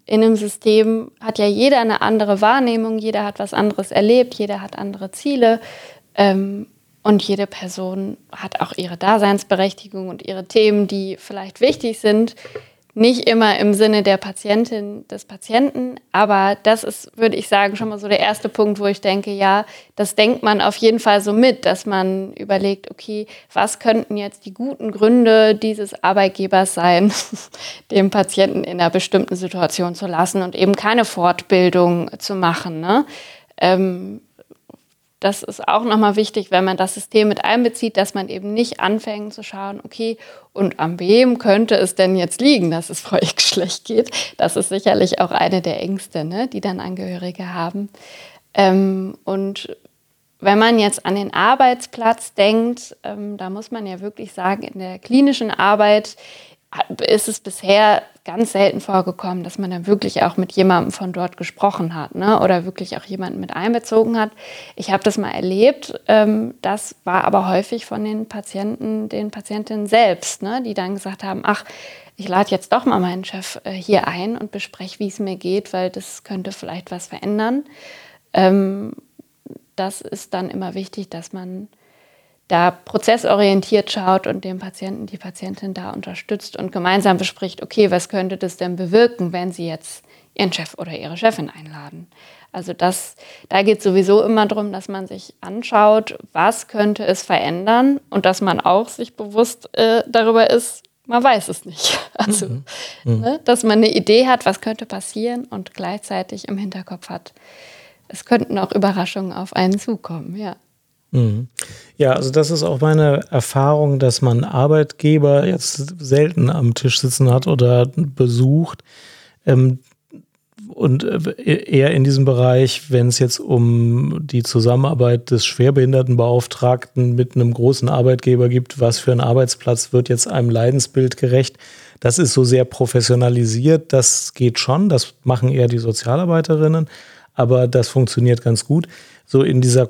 B: in einem System hat ja jeder eine andere Wahrnehmung, jeder hat was anderes erlebt, jeder hat andere Ziele. Ähm, und jede Person hat auch ihre Daseinsberechtigung und ihre Themen, die vielleicht wichtig sind. Nicht immer im Sinne der Patientin, des Patienten, aber das ist, würde ich sagen, schon mal so der erste Punkt, wo ich denke, ja, das denkt man auf jeden Fall so mit, dass man überlegt, okay, was könnten jetzt die guten Gründe dieses Arbeitgebers sein, dem Patienten in einer bestimmten Situation zu lassen und eben keine Fortbildung zu machen, ne? Ähm, Das ist auch nochmal wichtig, wenn man das System mit einbezieht, dass man eben nicht anfängt zu schauen, okay, und an wem könnte es denn jetzt liegen, dass es Frau X schlecht geht? Das ist sicherlich auch eine der Ängste, ne, die dann Angehörige haben. Ähm, und wenn man jetzt an den Arbeitsplatz denkt, ähm, da muss man ja wirklich sagen, in der klinischen Arbeit ist es bisher ganz selten vorgekommen, dass man dann wirklich auch mit jemandem von dort gesprochen hat, ne? Oder wirklich auch jemanden mit einbezogen hat. Ich habe das mal erlebt, ähm, das war aber häufig von den Patienten, den Patientinnen selbst, ne? Die dann gesagt haben, ach, ich lade jetzt doch mal meinen Chef äh, hier ein und bespreche, wie es mir geht, weil das könnte vielleicht was verändern. Ähm, das ist dann immer wichtig, dass man da prozessorientiert schaut und den Patienten, die Patientin da unterstützt und gemeinsam bespricht, okay, was könnte das denn bewirken, wenn Sie jetzt Ihren Chef oder Ihre Chefin einladen? Also das, da geht es sowieso immer darum, dass man sich anschaut, was könnte es verändern und dass man auch sich bewusst äh, darüber ist, man weiß es nicht. Also, mhm. Mhm. Ne, dass man eine Idee hat, was könnte passieren und gleichzeitig im Hinterkopf hat, es könnten auch Überraschungen auf einen zukommen, ja.
A: Ja, also das ist auch meine Erfahrung, dass man Arbeitgeber jetzt selten am Tisch sitzen hat oder besucht. Ähm, und eher in diesem Bereich, wenn es jetzt um die Zusammenarbeit des Schwerbehindertenbeauftragten mit einem großen Arbeitgeber gibt, was für ein Arbeitsplatz wird jetzt einem Leidensbild gerecht. Das ist so sehr professionalisiert, das geht schon, das machen eher die Sozialarbeiterinnen, aber das funktioniert ganz gut. So in dieser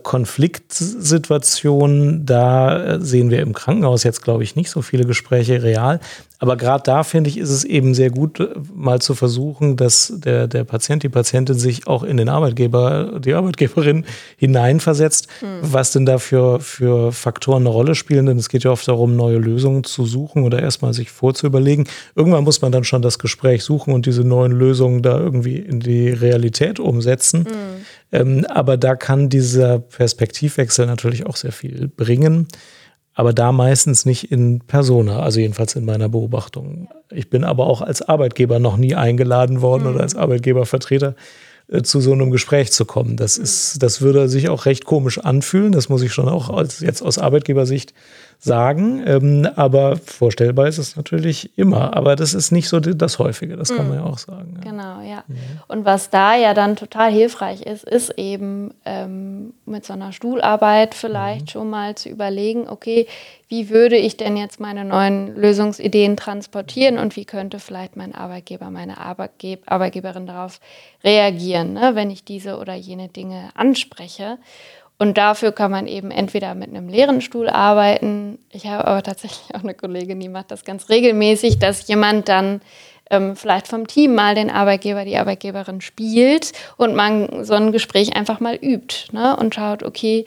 A: Konfliktsituation, da sehen wir im Krankenhaus jetzt, glaube ich, nicht so viele Gespräche real. Aber gerade da, finde ich, ist es eben sehr gut, mal zu versuchen, dass der, der Patient, die Patientin sich auch in den Arbeitgeber, die Arbeitgeberin hineinversetzt, mhm. was denn da für, für Faktoren eine Rolle spielen. Denn es geht ja oft darum, neue Lösungen zu suchen oder erstmal sich vorzuüberlegen. Irgendwann muss man dann schon das Gespräch suchen und diese neuen Lösungen da irgendwie in die Realität umsetzen. Mhm. Ähm, aber da kann dieser Perspektivwechsel natürlich auch sehr viel bringen. Aber da meistens nicht in Persona, also jedenfalls in meiner Beobachtung. Ich bin aber auch als Arbeitgeber noch nie eingeladen worden mhm. oder als Arbeitgebervertreter äh, zu so einem Gespräch zu kommen. Das ist, das würde sich auch recht komisch anfühlen. Das muss ich schon auch als, jetzt aus Arbeitgebersicht sagen. Ähm, aber vorstellbar ist es natürlich immer. Aber das ist nicht so das Häufige, das kann man ja auch sagen. Ja.
B: Genau, ja. Mhm. Und was da ja dann total hilfreich ist, ist eben ähm, mit so einer Stuhlarbeit vielleicht mhm. schon mal zu überlegen, okay, wie würde ich denn jetzt meine neuen Lösungsideen transportieren und wie könnte vielleicht mein Arbeitgeber, meine Arbeitge- Arbeitgeberin darauf reagieren, ne, wenn ich diese oder jene Dinge anspreche. Und dafür kann man eben entweder mit einem leeren Stuhl arbeiten. Ich habe aber tatsächlich auch eine Kollegin, die macht das ganz regelmäßig, dass jemand dann ähm, vielleicht vom Team mal den Arbeitgeber, die Arbeitgeberin spielt und man so ein Gespräch einfach mal übt, ne? Und schaut, okay,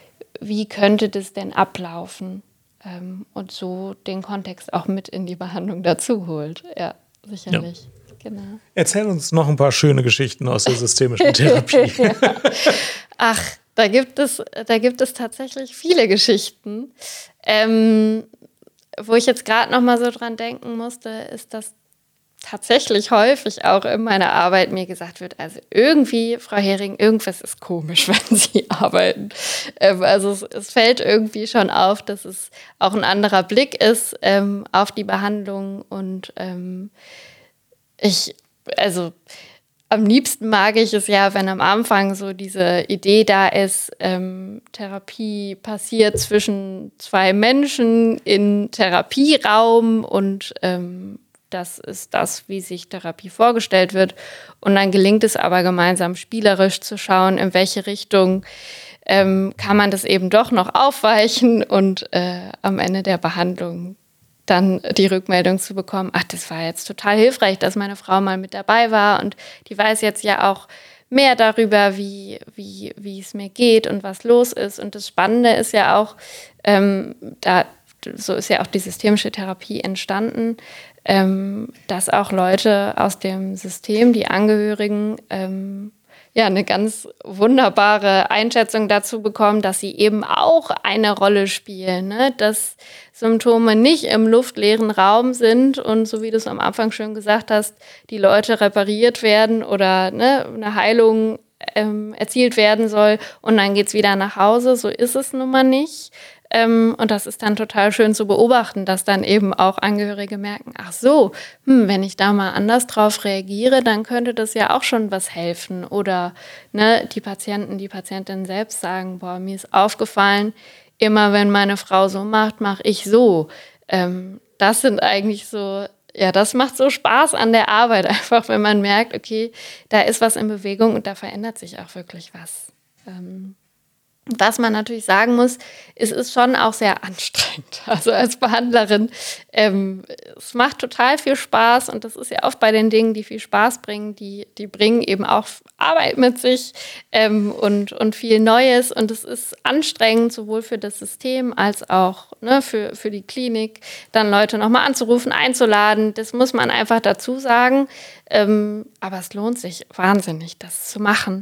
B: wie könnte das denn ablaufen? Ähm, und so den Kontext auch mit in die Behandlung dazu holt. Ja, sicherlich. Ja. Genau.
A: Erzähl uns noch ein paar schöne Geschichten aus der systemischen Therapie.
B: Ja. Ach, Da gibt es, da gibt es tatsächlich viele Geschichten. Ähm, wo ich jetzt gerade noch mal so dran denken musste, ist, dass tatsächlich häufig auch in meiner Arbeit mir gesagt wird, also irgendwie, Frau Hering, irgendwas ist komisch, wenn Sie arbeiten. Ähm, also es, es fällt irgendwie schon auf, dass es auch ein anderer Blick ist ähm, auf die Behandlung. Und ähm, ich, also am liebsten mag ich es ja, wenn am Anfang so diese Idee da ist, ähm, Therapie passiert zwischen zwei Menschen in Therapieraum und ähm, das ist das, wie sich Therapie vorgestellt wird. Und dann gelingt es aber gemeinsam spielerisch zu schauen, in welche Richtung ähm, kann man das eben doch noch aufweichen und äh, am Ende der Behandlung dann die Rückmeldung zu bekommen, ach, das war jetzt total hilfreich, dass meine Frau mal mit dabei war und die weiß jetzt ja auch mehr darüber, wie, wie, wie es mir geht und was los ist. Und das Spannende ist ja auch, ähm, da, so ist ja auch die systemische Therapie entstanden, ähm, dass auch Leute aus dem System, die Angehörigen, ähm, ja, eine ganz wunderbare Einschätzung dazu bekommen, dass sie eben auch eine Rolle spielen, ne? Dass Symptome nicht im luftleeren Raum sind und so wie du es am Anfang schon gesagt hast, die Leute repariert werden oder ne, eine Heilung ähm, erzielt werden soll und dann geht's wieder nach Hause. So ist es nun mal nicht. Ähm, und das ist dann total schön zu beobachten, dass dann eben auch Angehörige merken, ach so, hm, wenn ich da mal anders drauf reagiere, dann könnte das ja auch schon was helfen. Oder ne, die Patienten, die Patientinnen selbst sagen, boah, mir ist aufgefallen, immer wenn meine Frau so macht, mache ich so. Ähm, das sind eigentlich so, ja, das macht so Spaß an der Arbeit, einfach wenn man merkt, okay, da ist was in Bewegung und da verändert sich auch wirklich was. Ähm, Was man natürlich sagen muss, es ist schon auch sehr anstrengend. Also als Behandlerin, ähm, es macht total viel Spaß und das ist ja oft bei den Dingen, die viel Spaß bringen, die, die bringen eben auch Arbeit mit sich ähm, und, und viel Neues. Und es ist anstrengend, sowohl für das System als auch ne, für, für die Klinik, dann Leute nochmal anzurufen, einzuladen. Das muss man einfach dazu sagen. Ähm, aber es lohnt sich wahnsinnig, das zu machen.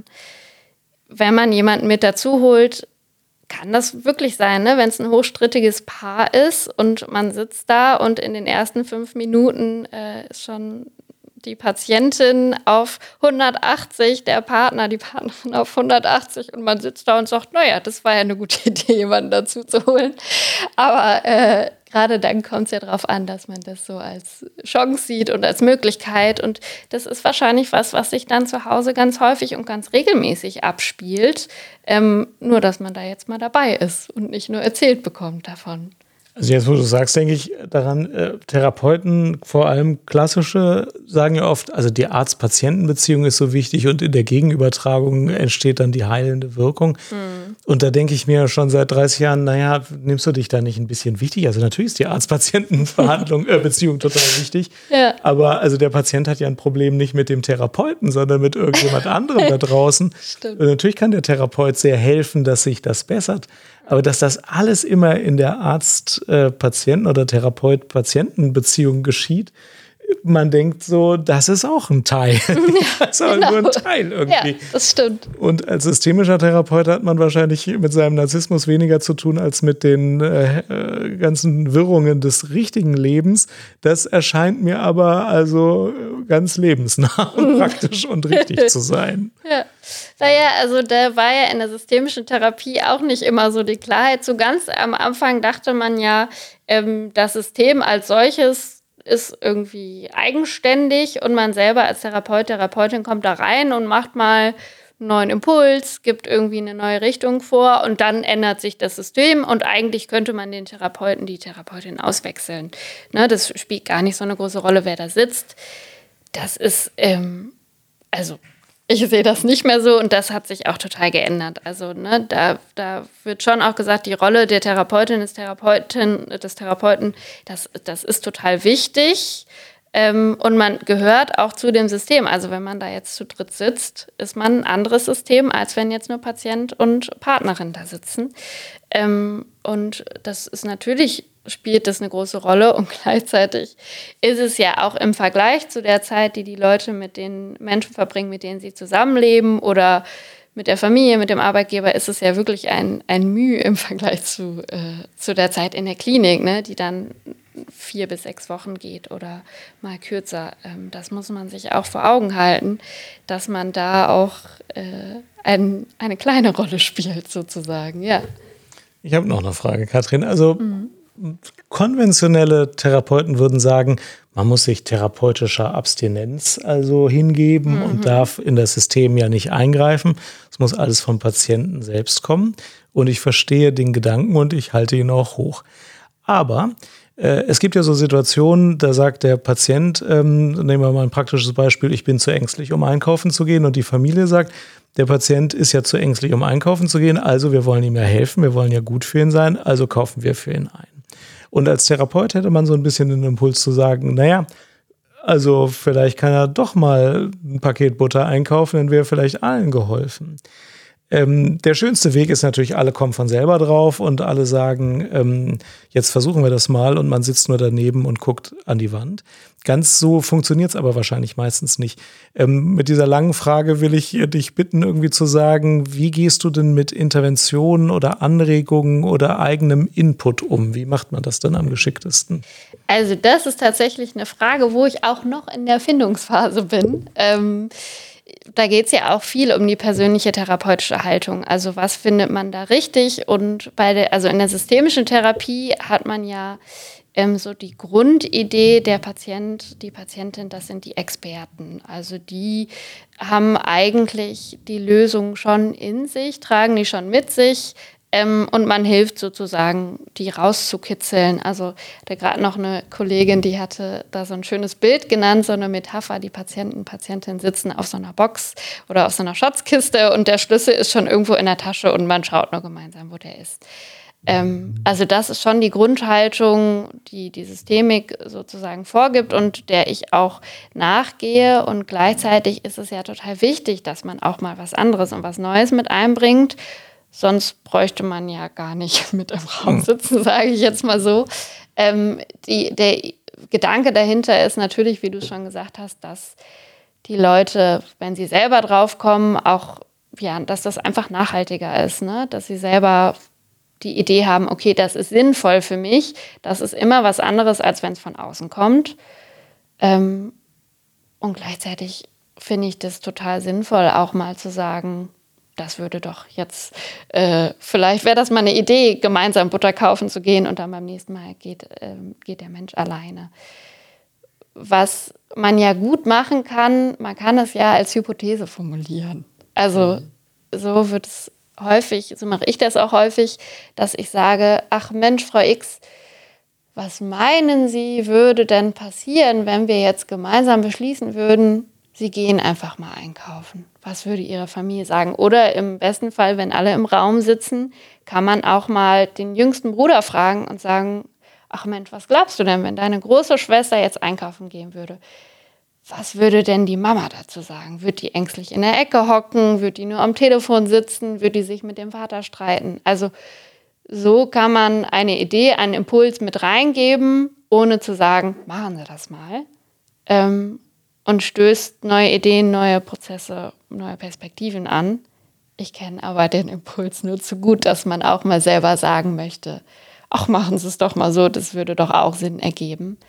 B: Wenn man jemanden mit dazu holt, kann das wirklich sein, ne? Wenn es ein hochstrittiges Paar ist und man sitzt da und in den ersten fünf Minuten äh, ist schon die Patientin auf hundertachtzig, der Partner, die Partnerin auf hundertachtzig und man sitzt da und sagt, naja, das war ja eine gute Idee, jemanden dazu zu holen. Aber äh, gerade dann kommt es ja darauf an, dass man das so als Chance sieht und als Möglichkeit. Und das ist wahrscheinlich was, was sich dann zu Hause ganz häufig und ganz regelmäßig abspielt. Ähm, nur, dass man da jetzt mal dabei ist und nicht nur erzählt bekommt davon.
A: Also jetzt, wo du sagst, denke ich daran, äh, Therapeuten, vor allem klassische, sagen ja oft, also die Arzt-Patienten-Beziehung ist so wichtig und in der Gegenübertragung entsteht dann die heilende Wirkung. Mhm. Und da denke ich mir schon seit dreißig Jahren, naja, nimmst du dich da nicht ein bisschen wichtig? Also natürlich ist die Arzt-Patienten-Behandlung, äh, Beziehung total wichtig. Ja. Aber also der Patient hat ja ein Problem nicht mit dem Therapeuten, sondern mit irgendjemand anderem da draußen. Stimmt. Und natürlich kann der Therapeut sehr helfen, dass sich das bessert. Aber dass das alles immer in der Arzt-Patienten- oder Therapeut-Patienten-Beziehung geschieht, man denkt so, das ist auch ein Teil. Ja, das ist auch genau. nur ein Teil irgendwie.
B: Ja, das stimmt.
A: Und als systemischer Therapeut hat man wahrscheinlich mit seinem Narzissmus weniger zu tun als mit den äh, ganzen Wirrungen des richtigen Lebens. Das erscheint mir aber also ganz lebensnah und praktisch und richtig zu sein.
B: Ja. Naja, also da war ja in der systemischen Therapie auch nicht immer so die Klarheit. So ganz am Anfang dachte man ja, ähm, das System als solches ist irgendwie eigenständig und man selber als Therapeut, Therapeutin kommt da rein und macht mal einen neuen Impuls, gibt irgendwie eine neue Richtung vor und dann ändert sich das System und eigentlich könnte man den Therapeuten, die Therapeutin auswechseln. Ne, das spielt gar nicht so eine große Rolle, wer da sitzt. Das ist, ähm, also ich sehe das nicht mehr so und das hat sich auch total geändert. Also ne, da, da wird schon auch gesagt, die Rolle der Therapeutin, des Therapeuten, des Therapeuten, das, das ist total wichtig. Ähm, und man gehört auch zu dem System. Also wenn man da jetzt zu dritt sitzt, ist man ein anderes System, als wenn jetzt nur Patient und Partnerin da sitzen. Ähm, und das ist natürlich, spielt das eine große Rolle und gleichzeitig ist es ja auch im Vergleich zu der Zeit, die die Leute mit den Menschen verbringen, mit denen sie zusammenleben oder mit der Familie, mit dem Arbeitgeber, ist es ja wirklich ein, ein Mühe im Vergleich zu, äh, zu der Zeit in der Klinik, ne, die dann vier bis sechs Wochen geht oder mal kürzer. Ähm, das muss man sich auch vor Augen halten, dass man da auch äh, ein, eine kleine Rolle spielt sozusagen, ja.
A: Ich habe noch eine Frage, Katrin. Also mhm. konventionelle Therapeuten würden sagen, man muss sich therapeutischer Abstinenz also hingeben mhm. und darf in das System ja nicht eingreifen. Es muss alles vom Patienten selbst kommen. Und ich verstehe den Gedanken und ich halte ihn auch hoch. Aber äh, es gibt ja so Situationen, da sagt der Patient, ähm, nehmen wir mal ein praktisches Beispiel, ich bin zu ängstlich, um einkaufen zu gehen. Und die Familie sagt, der Patient ist ja zu ängstlich, um einkaufen zu gehen, also wir wollen ihm ja helfen, wir wollen ja gut für ihn sein, also kaufen wir für ihn ein. Und als Therapeut hätte man so ein bisschen den Impuls zu sagen, naja, also vielleicht kann er doch mal ein Paket Butter einkaufen, dann wäre vielleicht allen geholfen. Ähm, der schönste Weg ist natürlich, alle kommen von selber drauf und alle sagen, ähm, jetzt versuchen wir das mal und man sitzt nur daneben und guckt an die Wand. Ganz so funktioniert es aber wahrscheinlich meistens nicht. Ähm, mit dieser langen Frage will ich dich bitten, irgendwie zu sagen, wie gehst du denn mit Interventionen oder Anregungen oder eigenem Input um? Wie macht man das denn am geschicktesten?
B: Also das ist tatsächlich eine Frage, wo ich auch noch in der Findungsphase bin. Ähm, Da geht es ja auch viel um die persönliche therapeutische Haltung. Also was findet man da richtig? Und bei der, also in der systemischen Therapie hat man ja ähm, so die Grundidee, der Patient, die Patientin, das sind die Experten. Also die haben eigentlich die Lösung schon in sich, tragen die schon mit sich. Ähm, und man hilft sozusagen, die rauszukitzeln. Also da gerade noch eine Kollegin, die hatte da so ein schönes Bild genannt, so eine Metapher, die Patienten, Patientinnen sitzen auf so einer Box oder auf so einer Schatzkiste und der Schlüssel ist schon irgendwo in der Tasche und man schaut nur gemeinsam, wo der ist. Ähm, also das ist schon die Grundhaltung, die die Systemik sozusagen vorgibt und der ich auch nachgehe. Und gleichzeitig ist es ja total wichtig, dass man auch mal was anderes und was Neues mit einbringt. Sonst bräuchte man ja gar nicht mit im Raum sitzen, sage ich jetzt mal so. Ähm, die, der Gedanke dahinter ist natürlich, wie du schon gesagt hast, dass die Leute, wenn sie selber draufkommen, auch, ja, dass das einfach nachhaltiger ist, ne? Dass sie selber die Idee haben, okay, das ist sinnvoll für mich, das ist immer was anderes, als wenn es von außen kommt. Ähm, und gleichzeitig finde ich das total sinnvoll, auch mal zu sagen, das würde doch jetzt, äh, vielleicht wäre das mal eine Idee, gemeinsam Butter kaufen zu gehen und dann beim nächsten Mal geht, äh, geht der Mensch alleine. Was man ja gut machen kann, man kann es ja als Hypothese formulieren. Also so wird es häufig, so mache ich das auch häufig, dass ich sage, ach Mensch, Frau X, was meinen Sie, würde denn passieren, wenn wir jetzt gemeinsam beschließen würden, Sie gehen einfach mal einkaufen? Was würde Ihre Familie sagen? Oder im besten Fall, wenn alle im Raum sitzen, kann man auch mal den jüngsten Bruder fragen und sagen, ach Mensch, was glaubst du denn, wenn deine große Schwester jetzt einkaufen gehen würde? Was würde denn die Mama dazu sagen? Würde die ängstlich in der Ecke hocken? Würde die nur am Telefon sitzen? Würde die sich mit dem Vater streiten? Also so kann man eine Idee, einen Impuls mit reingeben, ohne zu sagen, machen Sie das mal. Ähm, und stößt neue Ideen, neue Prozesse, neue Perspektiven an. Ich kenne aber den Impuls nur zu gut, dass man auch mal selber sagen möchte, ach, machen Sie es doch mal so, das würde doch auch Sinn ergeben.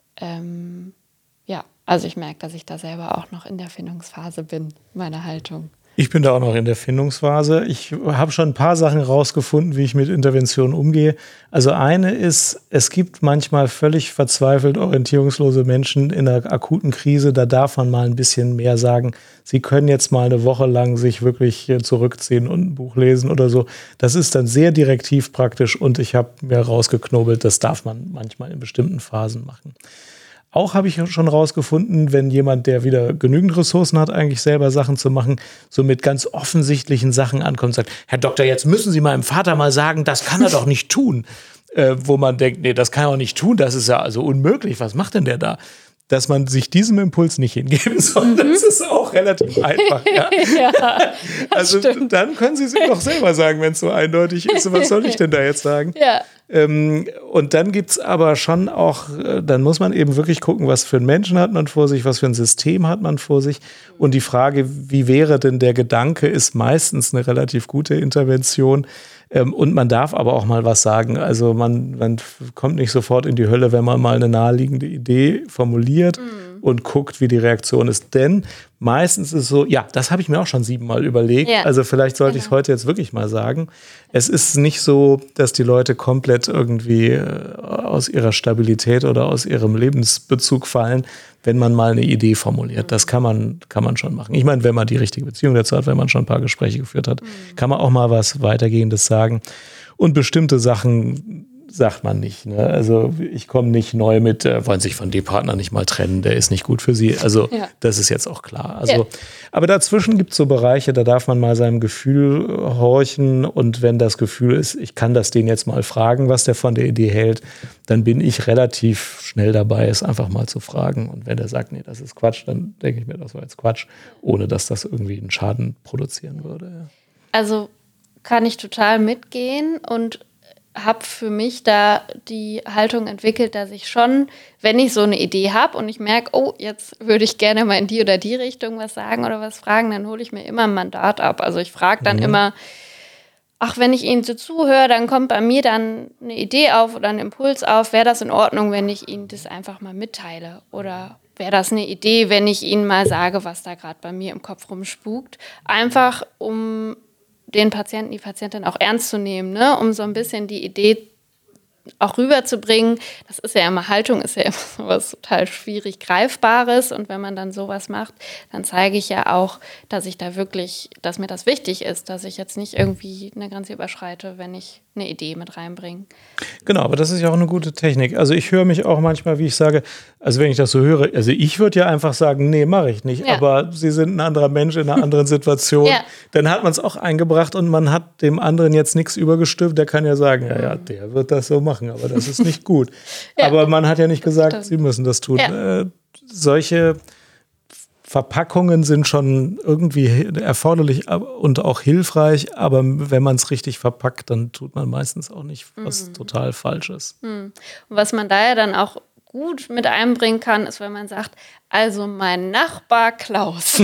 B: Ähm, ja, also ich merke, dass ich da selber auch noch in der Findungsphase bin, meine Haltung.
A: Ich bin da auch noch in der Findungsphase. Ich habe schon ein paar Sachen rausgefunden, wie ich mit Interventionen umgehe. Also eine ist, es gibt manchmal völlig verzweifelt orientierungslose Menschen in einer akuten Krise. Da darf man mal ein bisschen mehr sagen. Sie können jetzt mal eine Woche lang sich wirklich zurückziehen und ein Buch lesen oder so. Das ist dann sehr direktiv praktisch und ich habe mir rausgeknobelt, das darf man manchmal in bestimmten Phasen machen. Auch habe ich schon rausgefunden, wenn jemand, der wieder genügend Ressourcen hat, eigentlich selber Sachen zu machen, so mit ganz offensichtlichen Sachen ankommt und sagt, Herr Doktor, jetzt müssen Sie meinem Vater mal sagen, das kann er doch nicht tun. Äh, wo man denkt, nee, das kann er auch nicht tun, das ist ja also unmöglich, was macht denn der da? Dass man sich diesem Impuls nicht hingeben soll, mhm. Das ist auch relativ einfach. Ja. Ja, also stimmt. Dann können Sie sich doch selber sagen, wenn es so eindeutig ist. Was soll ich denn da jetzt sagen? Ja. Ähm, und dann gibt es aber schon auch, dann muss man eben wirklich gucken, was für einen Menschen hat man vor sich, was für ein System hat man vor sich. Und die Frage, wie wäre denn der Gedanke, ist meistens eine relativ gute Intervention. Ähm, und man darf aber auch mal was sagen. Also man, man kommt nicht sofort in die Hölle, wenn man mal eine naheliegende Idee formuliert mhm. und guckt, wie die Reaktion ist. Denn meistens ist es so, ja, das habe ich mir auch schon siebenmal überlegt. Ja. Also vielleicht sollte genau. ich es heute jetzt wirklich mal sagen. Es ist nicht so, dass die Leute komplett irgendwie äh, aus ihrer Stabilität oder aus ihrem Lebensbezug fallen, wenn man mal eine Idee formuliert. Das kann man, kann man schon machen. Ich meine, wenn man die richtige Beziehung dazu hat, wenn man schon ein paar Gespräche geführt hat, mhm. kann man auch mal was Weitergehendes sagen. Und bestimmte Sachen sagt man nicht. Ne? Also ich komme nicht neu mit, äh, wollen sich von dem Partner nicht mal trennen, der ist nicht gut für sie. Also ja. Das ist jetzt auch klar. Also, ja. Aber dazwischen gibt es so Bereiche, da darf man mal seinem Gefühl horchen und wenn das Gefühl ist, ich kann das den jetzt mal fragen, was der von der Idee hält, dann bin ich relativ schnell dabei, es einfach mal zu fragen. Und wenn der sagt, nee, das ist Quatsch, dann denke ich mir, das war jetzt Quatsch, ohne dass das irgendwie einen Schaden produzieren würde. Ja.
B: Also kann ich total mitgehen und habe für mich da die Haltung entwickelt, dass ich schon, wenn ich so eine Idee habe und ich merke, oh, jetzt würde ich gerne mal in die oder die Richtung was sagen oder was fragen, dann hole ich mir immer ein Mandat ab. Also ich frage dann mhm. immer, ach, wenn ich Ihnen so zuhöre, dann kommt bei mir dann eine Idee auf oder ein Impuls auf, wäre das in Ordnung, wenn ich Ihnen das einfach mal mitteile? Oder wäre das eine Idee, wenn ich Ihnen mal sage, was da gerade bei mir im Kopf rumspukt? Einfach um den Patienten, die Patientin auch ernst zu nehmen, ne? Um so ein bisschen die Idee auch rüberzubringen. Das ist ja immer, Haltung ist ja immer so was total schwierig Greifbares und wenn man dann sowas macht, dann zeige ich ja auch, dass ich da wirklich, dass mir das wichtig ist, dass ich jetzt nicht irgendwie eine Grenze überschreite, wenn ich eine Idee mit reinbringe.
A: Genau, aber das ist ja auch eine gute Technik. Also ich höre mich auch manchmal, wie ich sage, also wenn ich das so höre, also ich würde ja einfach sagen, nee, mache ich nicht, ja. aber Sie sind ein anderer Mensch in einer anderen Situation. Ja. Dann hat man es auch eingebracht und man hat dem anderen jetzt nichts übergestülpt, der kann ja sagen, ja, ja, der wird das so machen, aber das ist nicht gut. ja. Aber man hat ja nicht gesagt, Sie müssen das tun. Ja. Äh, solche Verpackungen sind schon irgendwie erforderlich und auch hilfreich, aber wenn man es richtig verpackt, dann tut man meistens auch nicht was mhm. total Falsches.
B: Mhm. Und was man da ja dann auch gut mit einbringen kann, ist, wenn man sagt, also mein Nachbar Klaus,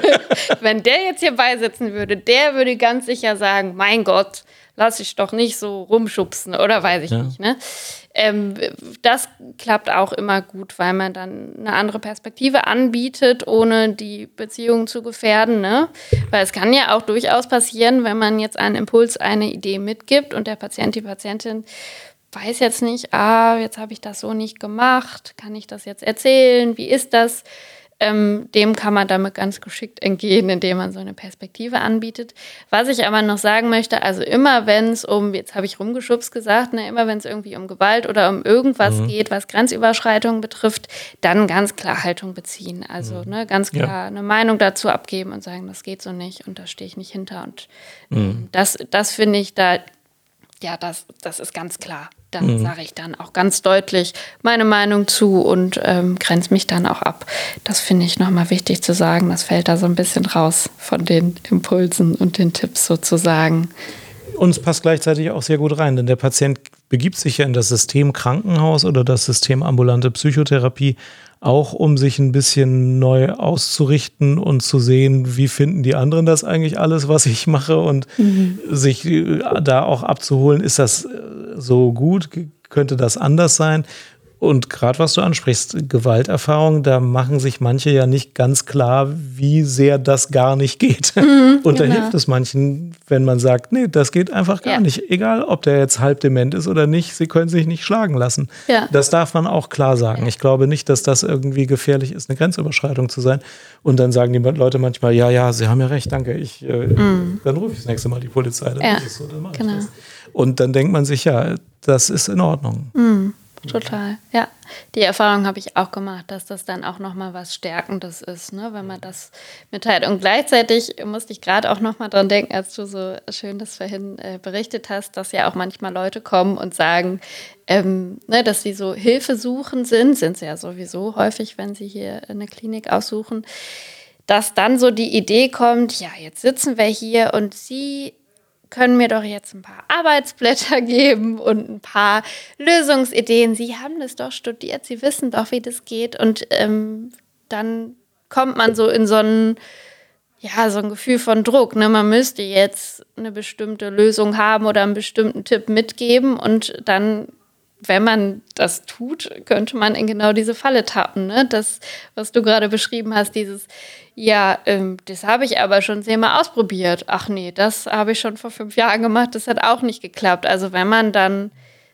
B: wenn der jetzt hier beisitzen würde, der würde ganz sicher sagen, mein Gott, lass ich doch nicht so rumschubsen oder weiß ich ja. nicht. Ne? Ähm, das klappt auch immer gut, weil man dann eine andere Perspektive anbietet, ohne die Beziehung zu gefährden. Ne? Weil es kann ja auch durchaus passieren, wenn man jetzt einen Impuls, eine Idee mitgibt und der Patient, die Patientin weiß jetzt nicht, ah, jetzt habe ich das so nicht gemacht, kann ich das jetzt erzählen, wie ist das? Ähm, dem kann man damit ganz geschickt entgehen, indem man so eine Perspektive anbietet. Was ich aber noch sagen möchte, also immer wenn es um, jetzt habe ich rumgeschubst gesagt, ne, immer wenn es irgendwie um Gewalt oder um irgendwas mhm. geht, was Grenzüberschreitungen betrifft, dann ganz klar Haltung beziehen. Also mhm. ne, ganz klar ja. eine Meinung dazu abgeben und sagen, das geht so nicht und da stehe ich nicht hinter. Und mhm. das, das finde ich da, ja, das, das ist ganz klar. Dann mhm. sage ich dann auch ganz deutlich meine Meinung zu und ähm, grenze mich dann auch ab. Das finde ich nochmal wichtig zu sagen. Das fällt da so ein bisschen raus von den Impulsen und den Tipps sozusagen.
A: Und es passt gleichzeitig auch sehr gut rein, denn der Patient begibt sich ja in das System Krankenhaus oder das System ambulante Psychotherapie, auch um sich ein bisschen neu auszurichten und zu sehen, wie finden die anderen das eigentlich alles, was ich mache und mhm. sich da auch abzuholen, ist das so gut, könnte das anders sein? Und gerade was du ansprichst, Gewalterfahrung, da machen sich manche ja nicht ganz klar, wie sehr das gar nicht geht. Mhm, und da genau. hilft es manchen, wenn man sagt, nee, das geht einfach gar ja. nicht. Egal, ob der jetzt halb dement ist oder nicht, sie können sich nicht schlagen lassen. Ja. Das darf man auch klar sagen. Ich glaube nicht, dass das irgendwie gefährlich ist, eine Grenzüberschreitung zu sein. Und dann sagen die Leute manchmal, ja, ja, Sie haben ja recht, danke, ich, äh, mhm. dann rufe ich das nächste Mal die Polizei. Dann
B: ja.
A: ist es so, dann mache
B: genau.
A: ich das. Und dann denkt man sich, ja, das ist in Ordnung.
B: Mhm. Total, ja. Die Erfahrung habe ich auch gemacht, dass das dann auch nochmal was Stärkendes ist, ne, wenn man das mitteilt. Und gleichzeitig musste ich gerade auch nochmal dran denken, als du so schön das vorhin äh, berichtet hast, dass ja auch manchmal Leute kommen und sagen, ähm, ne, dass sie so hilfesuchend sind, sind sie ja sowieso häufig, wenn sie hier eine Klinik aussuchen, dass dann so die Idee kommt, ja, jetzt sitzen wir hier und sie können mir doch jetzt ein paar Arbeitsblätter geben und ein paar Lösungsideen. Sie haben das doch studiert, Sie wissen doch, wie das geht. Und ähm, dann kommt man so in so ein, ja, so ein Gefühl von Druck. Ne? Man müsste jetzt eine bestimmte Lösung haben oder einen bestimmten Tipp mitgeben. Und dann, wenn man das tut, könnte man in genau diese Falle tappen. Ne? Das, was du gerade beschrieben hast, dieses ja, ähm, das habe ich aber schon zehnmal ausprobiert. Ach nee, das habe ich schon vor fünf Jahren gemacht, das hat auch nicht geklappt. Also wenn man dann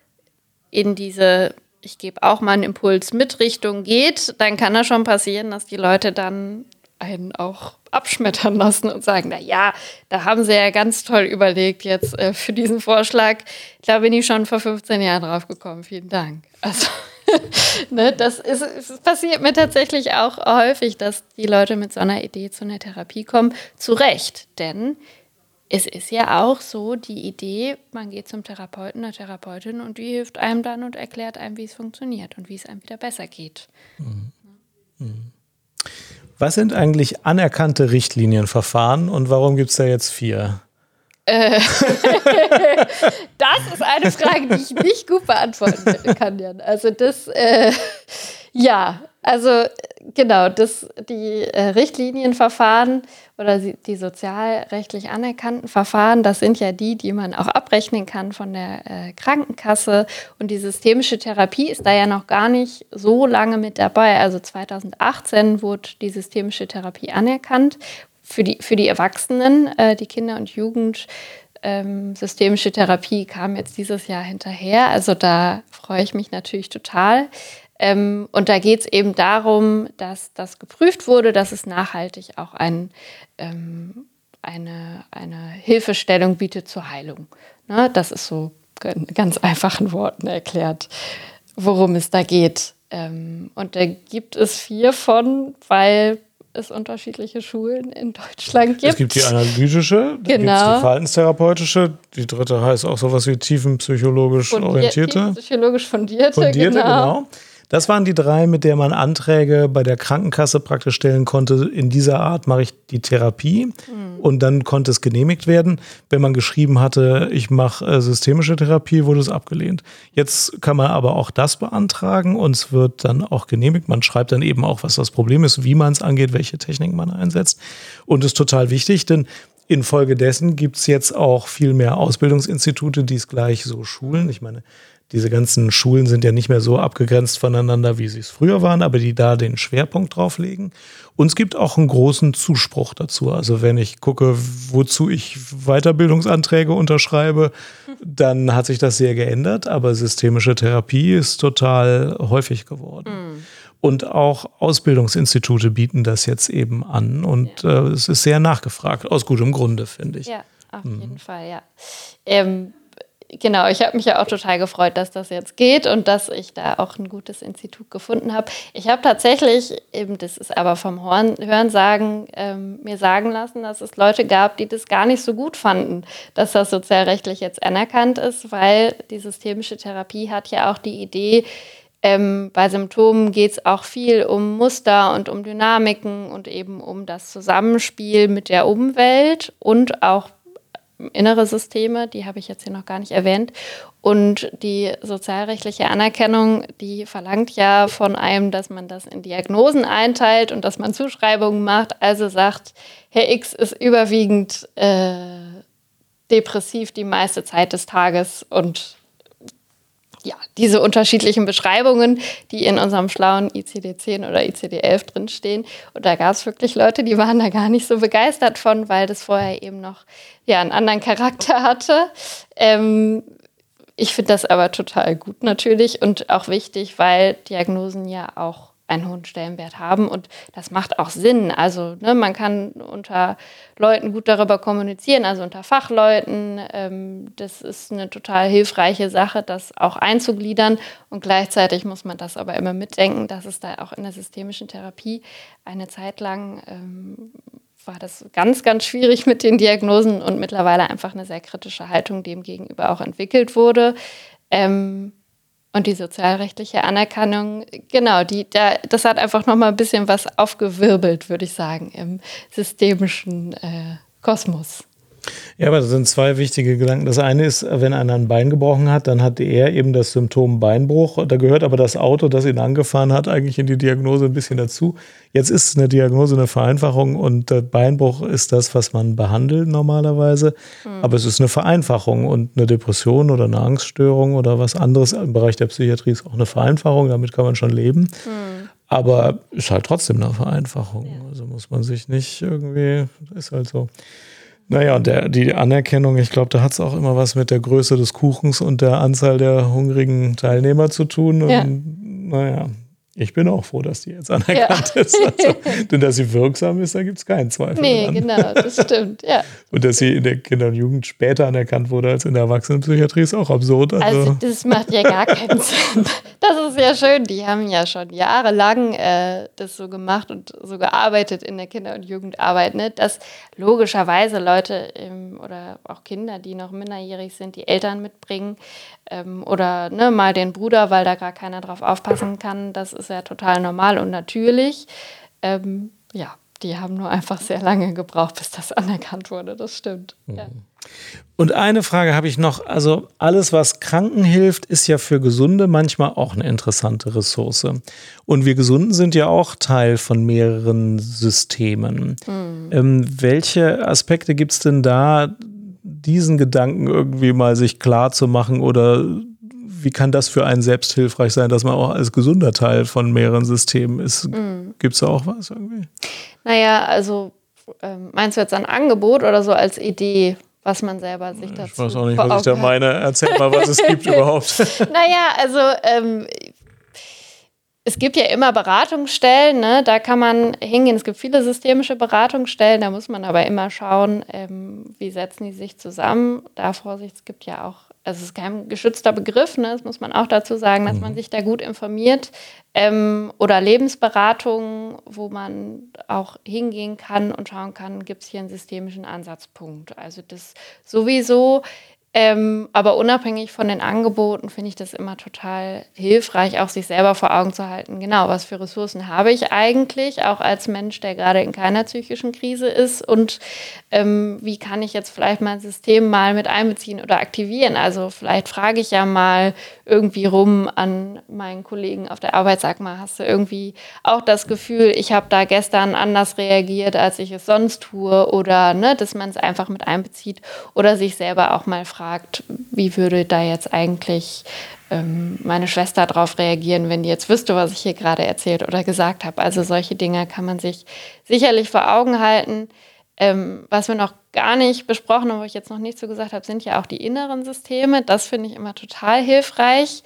B: in diese, ich gebe auch mal einen Impuls mit Richtung geht, dann kann das schon passieren, dass die Leute dann einen auch abschmettern lassen und sagen, na ja, da haben sie ja ganz toll überlegt jetzt äh, für diesen Vorschlag. Da bin ich schon vor fünfzehn Jahren drauf gekommen. Vielen Dank. Also, ne, das ist, es passiert mir tatsächlich auch häufig, dass die Leute mit so einer Idee zu einer Therapie kommen. Zu Recht, denn es ist ja auch so die Idee, man geht zum Therapeuten, einer Therapeutin und die hilft einem dann und erklärt einem, wie es funktioniert und wie es einem wieder besser geht.
A: Mhm. Mhm. Was sind eigentlich anerkannte Richtlinienverfahren und warum gibt es da jetzt vier?
B: Äh, das ist eine Frage, die ich nicht gut beantworten kann, Jan. Also das, äh, ja, also genau, das, die äh, Richtlinienverfahren oder die, die sozialrechtlich anerkannten Verfahren, das sind ja die, die man auch abrechnen kann von der äh, Krankenkasse. Und die systemische Therapie ist da ja noch gar nicht so lange mit dabei. Also zweitausendachtzehn wurde die systemische Therapie anerkannt für die, für die Erwachsenen, äh, die Kinder und Jugend. Ähm, systemische Therapie kam jetzt dieses Jahr hinterher. Also da freue ich mich natürlich total. Ähm, und da geht es eben darum, dass das geprüft wurde, dass es nachhaltig auch ein, ähm, eine, eine Hilfestellung bietet zur Heilung. Ne? Das ist so in ganz einfachen Worten erklärt, worum es da geht. Ähm, und da gibt es vier von, weil es unterschiedliche Schulen in Deutschland gibt.
A: Es gibt die analytische, da
B: genau.
A: gibt es die verhaltenstherapeutische, die dritte heißt auch sowas wie tiefenpsychologisch Fundier- orientierte.
B: Tiefenpsychologisch fundierte,
A: fundierte
B: genau.
A: genau. Das waren die drei, mit der man Anträge bei der Krankenkasse praktisch stellen konnte. In dieser Art mache ich die Therapie mhm. und dann konnte es genehmigt werden. Wenn man geschrieben hatte, ich mache äh, systemische Therapie, wurde es abgelehnt. Jetzt kann man aber auch das beantragen und es wird dann auch genehmigt. Man schreibt dann eben auch, was das Problem ist, wie man es angeht, welche Technik man einsetzt. Und das ist total wichtig, denn infolgedessen gibt es jetzt auch viel mehr Ausbildungsinstitute, die es gleich so schulen. Ich meine, diese ganzen Schulen sind ja nicht mehr so abgegrenzt voneinander, wie sie es früher waren, aber die da den Schwerpunkt drauf legen. Und es gibt auch einen großen Zuspruch dazu. Also wenn ich gucke, wozu ich Weiterbildungsanträge unterschreibe, dann hat sich das sehr geändert. Aber systemische Therapie ist total häufig geworden. Mhm. Und auch Ausbildungsinstitute bieten das jetzt eben an. Und ja. äh, es ist sehr nachgefragt, aus gutem Grunde, finde ich.
B: Ja, auf mhm. jeden Fall, ja. Ähm, Genau, ich habe mich ja auch total gefreut, dass das jetzt geht und dass ich da auch ein gutes Institut gefunden habe. Ich habe tatsächlich, eben das ist aber vom Horn, Hörensagen, ähm, mir sagen lassen, dass es Leute gab, die das gar nicht so gut fanden, dass das sozialrechtlich jetzt anerkannt ist, weil die systemische Therapie hat ja auch die Idee, ähm, bei Symptomen geht es auch viel um Muster und um Dynamiken und eben um das Zusammenspiel mit der Umwelt und auch innere Systeme, die habe ich jetzt hier noch gar nicht erwähnt. Und die sozialrechtliche Anerkennung, die verlangt ja von einem, dass man das in Diagnosen einteilt und dass man Zuschreibungen macht. Also sagt, Herr X ist überwiegend äh, depressiv die meiste Zeit des Tages. Und ja, diese unterschiedlichen Beschreibungen, die in unserem schlauen I C D zehn oder I C D elf drinstehen. Und da gab es wirklich Leute, die waren da gar nicht so begeistert von, weil das vorher eben noch ja, einen anderen Charakter hatte. Ähm, ich finde das aber total gut natürlich und auch wichtig, weil Diagnosen ja auch einen hohen Stellenwert haben und das macht auch Sinn. Also ne, man kann unter Leuten gut darüber kommunizieren, also unter Fachleuten. Ähm, das ist eine total hilfreiche Sache, das auch einzugliedern und gleichzeitig muss man das aber immer mitdenken, dass es da auch in der systemischen Therapie eine Zeit lang ähm, war das ganz, ganz schwierig mit den Diagnosen und mittlerweile einfach eine sehr kritische Haltung dem gegenüber auch entwickelt wurde. Ähm, Und die sozialrechtliche Anerkennung, genau, die, da, das hat einfach noch mal ein bisschen was aufgewirbelt, würde ich sagen, im systemischen äh, Kosmos.
A: Ja, aber das sind zwei wichtige Gedanken. Das eine ist, wenn einer ein Bein gebrochen hat, dann hat er eben das Symptom Beinbruch. Da gehört aber das Auto, das ihn angefahren hat, eigentlich in die Diagnose ein bisschen dazu. Jetzt ist eine Diagnose eine Vereinfachung und der Beinbruch ist das, was man behandelt normalerweise. Mhm. Aber es ist eine Vereinfachung und eine Depression oder eine Angststörung oder was anderes im Bereich der Psychiatrie ist auch eine Vereinfachung. Damit kann man schon leben. Mhm. Aber ist halt trotzdem eine Vereinfachung. Ja. Also muss man sich nicht irgendwie, ist halt so. Naja, und der, die Anerkennung, ich glaube, da hat es auch immer was mit der Größe des Kuchens und der Anzahl der hungrigen Teilnehmer zu tun. Und,
B: ja.
A: Naja, Ich bin auch froh, dass die jetzt anerkannt ja. ist. Also, denn dass sie wirksam ist, da gibt es keinen Zweifel
B: Nee,
A: dran.
B: genau, das stimmt, ja.
A: Und dass sie in der Kinder- und Jugend später anerkannt wurde als in der Erwachsenenpsychiatrie, ist auch absurd. Also,
B: also das macht ja gar keinen Sinn. Das ist ja schön, die haben ja schon jahrelang äh, das so gemacht und so gearbeitet in der Kinder- und Jugendarbeit, ne? Dass logischerweise Leute ähm, oder auch Kinder, die noch minderjährig sind, die Eltern mitbringen ähm, oder ne, mal den Bruder, weil da gar keiner drauf aufpassen kann, das ist ja total normal und natürlich. Ähm, ja, die haben nur einfach sehr lange gebraucht, bis das anerkannt wurde, das stimmt. Mhm. Ja.
A: Und eine Frage habe ich noch, also alles, was Kranken hilft, ist ja für Gesunde manchmal auch eine interessante Ressource. Und wir Gesunden sind ja auch Teil von mehreren Systemen. Mhm. Ähm, welche Aspekte gibt es denn da, diesen Gedanken irgendwie mal sich klar zu machen oder wie kann das für einen selbst hilfreich sein, dass man auch als gesunder Teil von mehreren Systemen ist? Mhm. Gibt es da auch was irgendwie?
B: Naja, also ähm, meinst du jetzt ein Angebot oder so als Idee, was man selber sich dazu
A: Ich weiß auch nicht, was ich da meine. Erzähl mal, was es gibt überhaupt.
B: Naja, also ähm, es gibt ja immer Beratungsstellen, ne? Da kann man hingehen. Es gibt viele systemische Beratungsstellen, da muss man aber immer schauen, ähm, wie setzen die sich zusammen. Da Vorsicht, es gibt ja auch, also es ist kein geschützter Begriff, ne? Das muss man auch dazu sagen, dass mhm. man sich da gut informiert. Ähm, oder Lebensberatungen, wo man auch hingehen kann und schauen kann, gibt es hier einen systemischen Ansatzpunkt. Also das sowieso. Ähm, aber unabhängig von den Angeboten finde ich das immer total hilfreich, auch sich selber vor Augen zu halten. Genau, was für Ressourcen habe ich eigentlich, auch als Mensch, der gerade in keiner psychischen Krise ist und ähm, wie kann ich jetzt vielleicht mein System mal mit einbeziehen oder aktivieren. Also vielleicht frage ich ja mal irgendwie rum an meinen Kollegen auf der Arbeit, sag mal, hast du irgendwie auch das Gefühl, ich habe da gestern anders reagiert, als ich es sonst tue oder ne, dass man es einfach mit einbezieht oder sich selber auch mal fragt, fragt, wie würde da jetzt eigentlich ähm, meine Schwester drauf reagieren, wenn die jetzt wüsste, was ich hier gerade erzählt oder gesagt habe. Also solche Dinge kann man sich sicherlich vor Augen halten. Ähm, was wir noch gar nicht besprochen haben, wo ich jetzt noch nicht so gesagt habe, sind ja auch die inneren Systeme. Das finde ich immer total hilfreich.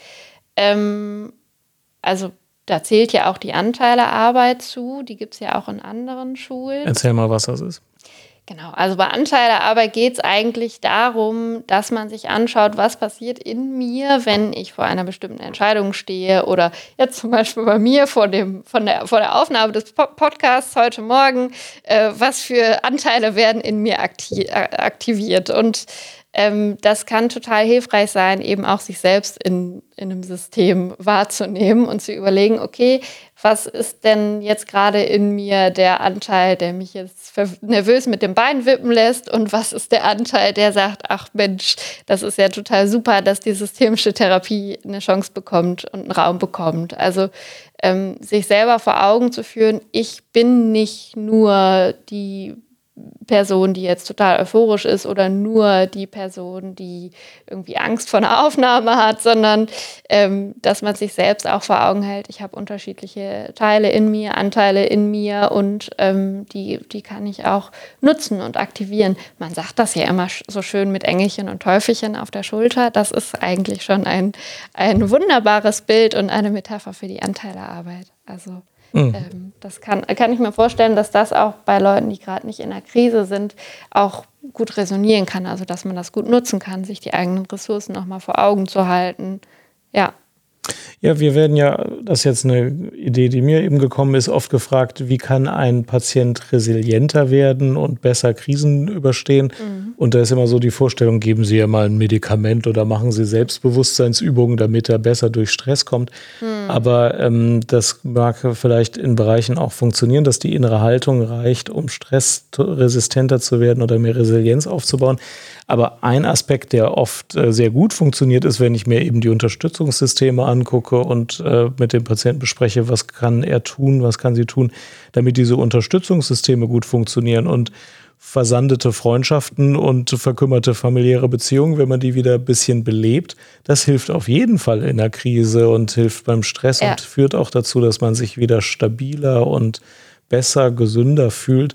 B: Ähm, also da zählt ja auch die Anteilearbeit zu. Die gibt es ja auch in anderen Schulen.
A: Erzähl mal, was das ist.
B: Genau, also bei Anteilearbeit geht es eigentlich darum, dass man sich anschaut, was passiert in mir, wenn ich vor einer bestimmten Entscheidung stehe oder jetzt zum Beispiel bei mir vor, dem, von der, vor der Aufnahme des Podcasts heute Morgen, äh, was für Anteile werden in mir akti- aktiviert und Ähm, das kann total hilfreich sein, eben auch sich selbst in, in einem System wahrzunehmen und zu überlegen, okay, was ist denn jetzt gerade in mir der Anteil, der mich jetzt nervös mit dem Bein wippen lässt und was ist der Anteil, der sagt, ach Mensch, das ist ja total super, dass die systemische Therapie eine Chance bekommt und einen Raum bekommt. Also ähm, sich selber vor Augen zu führen, ich bin nicht nur die Person, die jetzt total euphorisch ist oder nur die Person, die irgendwie Angst vor einer Aufnahme hat, sondern ähm, dass man sich selbst auch vor Augen hält, ich habe unterschiedliche Teile in mir, Anteile in mir und ähm, die, die kann ich auch nutzen und aktivieren. Man sagt das ja immer so schön mit Engelchen und Teufelchen auf der Schulter. Das ist eigentlich schon ein, ein wunderbares Bild und eine Metapher für die Anteilearbeit. Also Mhm. Ähm, das kann, kann ich mir vorstellen, dass das auch bei Leuten, die gerade nicht in der Krise sind, auch gut resonieren kann. Also dass man das gut nutzen kann, sich die eigenen Ressourcen nochmal vor Augen zu halten. Ja.
A: Ja, wir werden ja, das ist jetzt eine Idee, die mir eben gekommen ist, oft gefragt, wie kann ein Patient resilienter werden und besser Krisen überstehen? Mhm. Und da ist immer so die Vorstellung, geben Sie ja mal ein Medikament oder machen Sie Selbstbewusstseinsübungen, damit er besser durch Stress kommt. Mhm. Aber ähm, das mag vielleicht in Bereichen auch funktionieren, dass die innere Haltung reicht, um stressresistenter zu werden oder mehr Resilienz aufzubauen. Aber ein Aspekt, der oft äh, sehr gut funktioniert, ist, wenn ich mir eben die Unterstützungssysteme angucke und äh, mit dem Patienten bespreche, was kann er tun, was kann sie tun, damit diese Unterstützungssysteme gut funktionieren. Und versandete Freundschaften und verkümmerte familiäre Beziehungen, wenn man die wieder ein bisschen belebt, das hilft auf jeden Fall in der Krise und hilft beim Stress ja. und führt auch dazu, dass man sich wieder stabiler und besser, gesünder fühlt.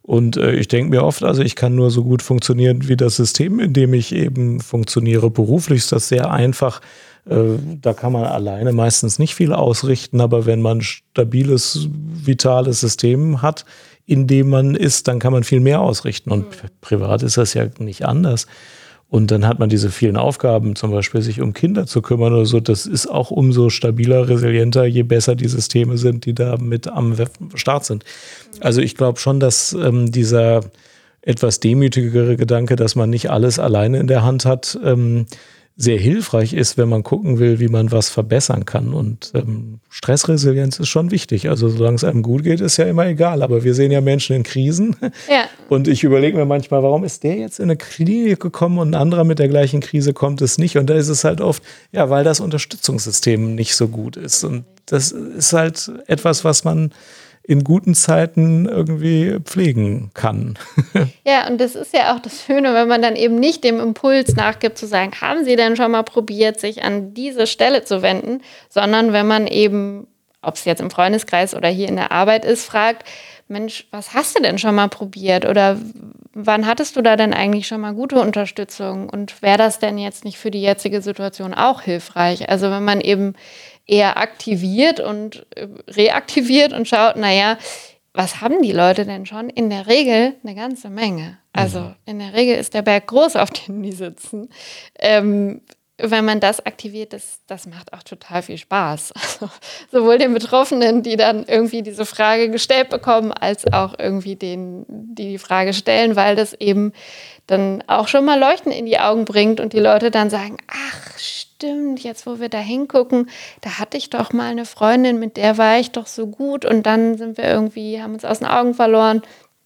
A: Und äh, ich denke mir oft, also ich kann nur so gut funktionieren wie das System, in dem ich eben funktioniere. Beruflich ist das sehr einfach. Äh, da kann man alleine meistens nicht viel ausrichten, aber wenn man ein stabiles, vitales System hat, in dem man ist, dann kann man viel mehr ausrichten. Und mhm. privat ist das ja nicht anders. Und dann hat man diese vielen Aufgaben, zum Beispiel sich um Kinder zu kümmern oder so. Das ist auch umso stabiler, resilienter, je besser die Systeme sind, die da mit am Start sind. Also ich glaube schon, dass ähm, dieser etwas demütigere Gedanke, dass man nicht alles alleine in der Hand hat, ähm, sehr hilfreich ist, wenn man gucken will, wie man was verbessern kann. Und ähm, Stressresilienz ist schon wichtig. Also solange es einem gut geht, ist ja immer egal. Aber wir sehen ja Menschen in Krisen.
B: Ja.
A: Und ich überlege mir manchmal, warum ist der jetzt in eine Klinik gekommen und ein anderer mit der gleichen Krise kommt es nicht? Und da ist es halt oft, ja, weil das Unterstützungssystem nicht so gut ist. Und das ist halt etwas, was man in guten Zeiten irgendwie pflegen kann.
B: Ja, und das ist ja auch das Schöne, wenn man dann eben nicht dem Impuls nachgibt, zu sagen, haben Sie denn schon mal probiert, sich an diese Stelle zu wenden, sondern wenn man eben, ob es jetzt im Freundeskreis oder hier in der Arbeit ist, fragt, Mensch, was hast du denn schon mal probiert? Oder wann hattest du da denn eigentlich schon mal gute Unterstützung? Und wäre das denn jetzt nicht für die jetzige Situation auch hilfreich? Also wenn man eben eher aktiviert und reaktiviert und schaut, naja, was haben die Leute denn schon? In der Regel eine ganze Menge. Also mhm. in der Regel ist der Berg groß, auf dem die sitzen. Ähm, wenn man das aktiviert, das, das macht auch total viel Spaß. Also, sowohl den Betroffenen, die dann irgendwie diese Frage gestellt bekommen, als auch irgendwie denen, die die Frage stellen, weil das eben dann auch schon mal Leuchten in die Augen bringt und die Leute dann sagen, ach stimmt, jetzt wo wir da hingucken, da hatte ich doch mal eine Freundin, mit der war ich doch so gut und dann sind wir irgendwie, haben uns aus den Augen verloren.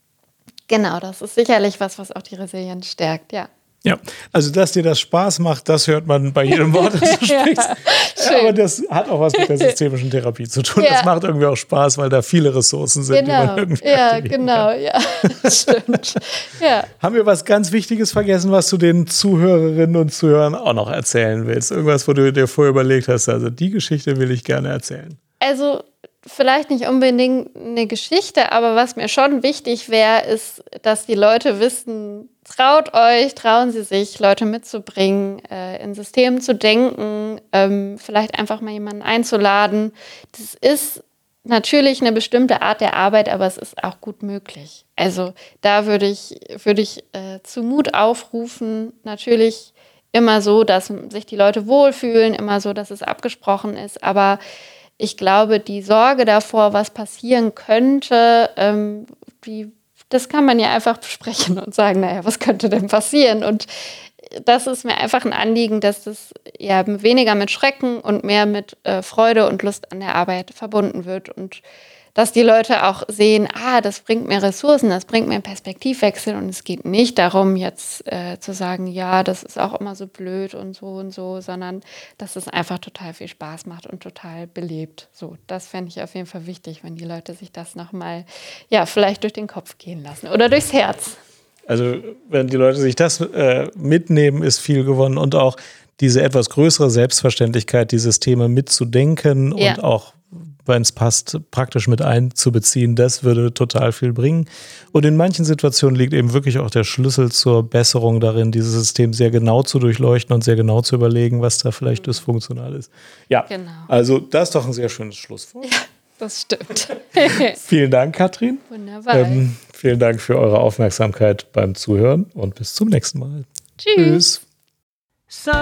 B: Genau, das ist sicherlich was, was auch die Resilienz stärkt, ja.
A: Ja, also dass dir das Spaß macht, das hört man bei jedem Wort, das du sprichst. Ja, aber das hat auch was mit der systemischen Therapie zu tun. Ja. Das macht irgendwie auch Spaß, weil da viele Ressourcen sind,
B: genau.
A: die man irgendwie
B: Ja, genau, kann. Ja, stimmt. Ja.
A: Haben wir was ganz Wichtiges vergessen, was du den Zuhörerinnen und Zuhörern auch noch erzählen willst? Irgendwas, wo du dir vorher überlegt hast, also die Geschichte will ich gerne erzählen.
B: Also vielleicht nicht unbedingt eine Geschichte, aber was mir schon wichtig wäre, ist, dass die Leute wissen, traut euch, trauen sie sich, Leute mitzubringen, äh, in Systemen zu denken, ähm, vielleicht einfach mal jemanden einzuladen. Das ist natürlich eine bestimmte Art der Arbeit, aber es ist auch gut möglich. Also da würde ich, würde ich äh, zu Mut aufrufen, natürlich immer so, dass sich die Leute wohlfühlen, immer so, dass es abgesprochen ist, aber ich glaube, die Sorge davor, was passieren könnte, ähm, die, das kann man ja einfach besprechen und sagen, naja, was könnte denn passieren? Und das ist mir einfach ein Anliegen, dass das ja weniger mit Schrecken und mehr mit äh, Freude und Lust an der Arbeit verbunden wird und dass die Leute auch sehen, ah, das bringt mir Ressourcen, das bringt mir einen Perspektivwechsel und es geht nicht darum, jetzt äh, zu sagen, ja, das ist auch immer so blöd und so und so, sondern dass es einfach total viel Spaß macht und total belebt. So, das fände ich auf jeden Fall wichtig, wenn die Leute sich das nochmal, ja, vielleicht durch den Kopf gehen lassen oder durchs Herz.
A: Also, wenn die Leute sich das äh, mitnehmen, ist viel gewonnen und auch diese etwas größere Selbstverständlichkeit, die Systeme mitzudenken ja. und auch wenn es passt, praktisch mit einzubeziehen, das würde total viel bringen. Und in manchen Situationen liegt eben wirklich auch der Schlüssel zur Besserung darin, dieses System sehr genau zu durchleuchten und sehr genau zu überlegen, was da vielleicht mhm. dysfunktional ist. Ja, genau. Also das ist doch ein sehr schönes Schlusswort. Ja,
B: das stimmt.
A: Vielen Dank, Katrin.
B: Wunderbar.
A: Ähm, vielen Dank für eure Aufmerksamkeit beim Zuhören und bis zum nächsten Mal.
B: Tschüss.
A: Tschüss.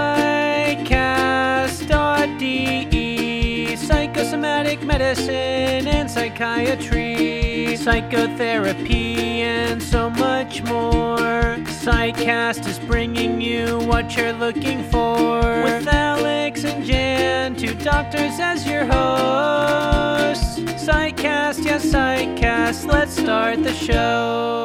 C: Psychcast dot de Psychosomatic medicine and psychiatry, psychotherapy, and so much more. Psychcast is bringing you what you're looking for. With Alex and Jan, two doctors as your hosts. Psychcast, yes, Psychcast, let's start the show.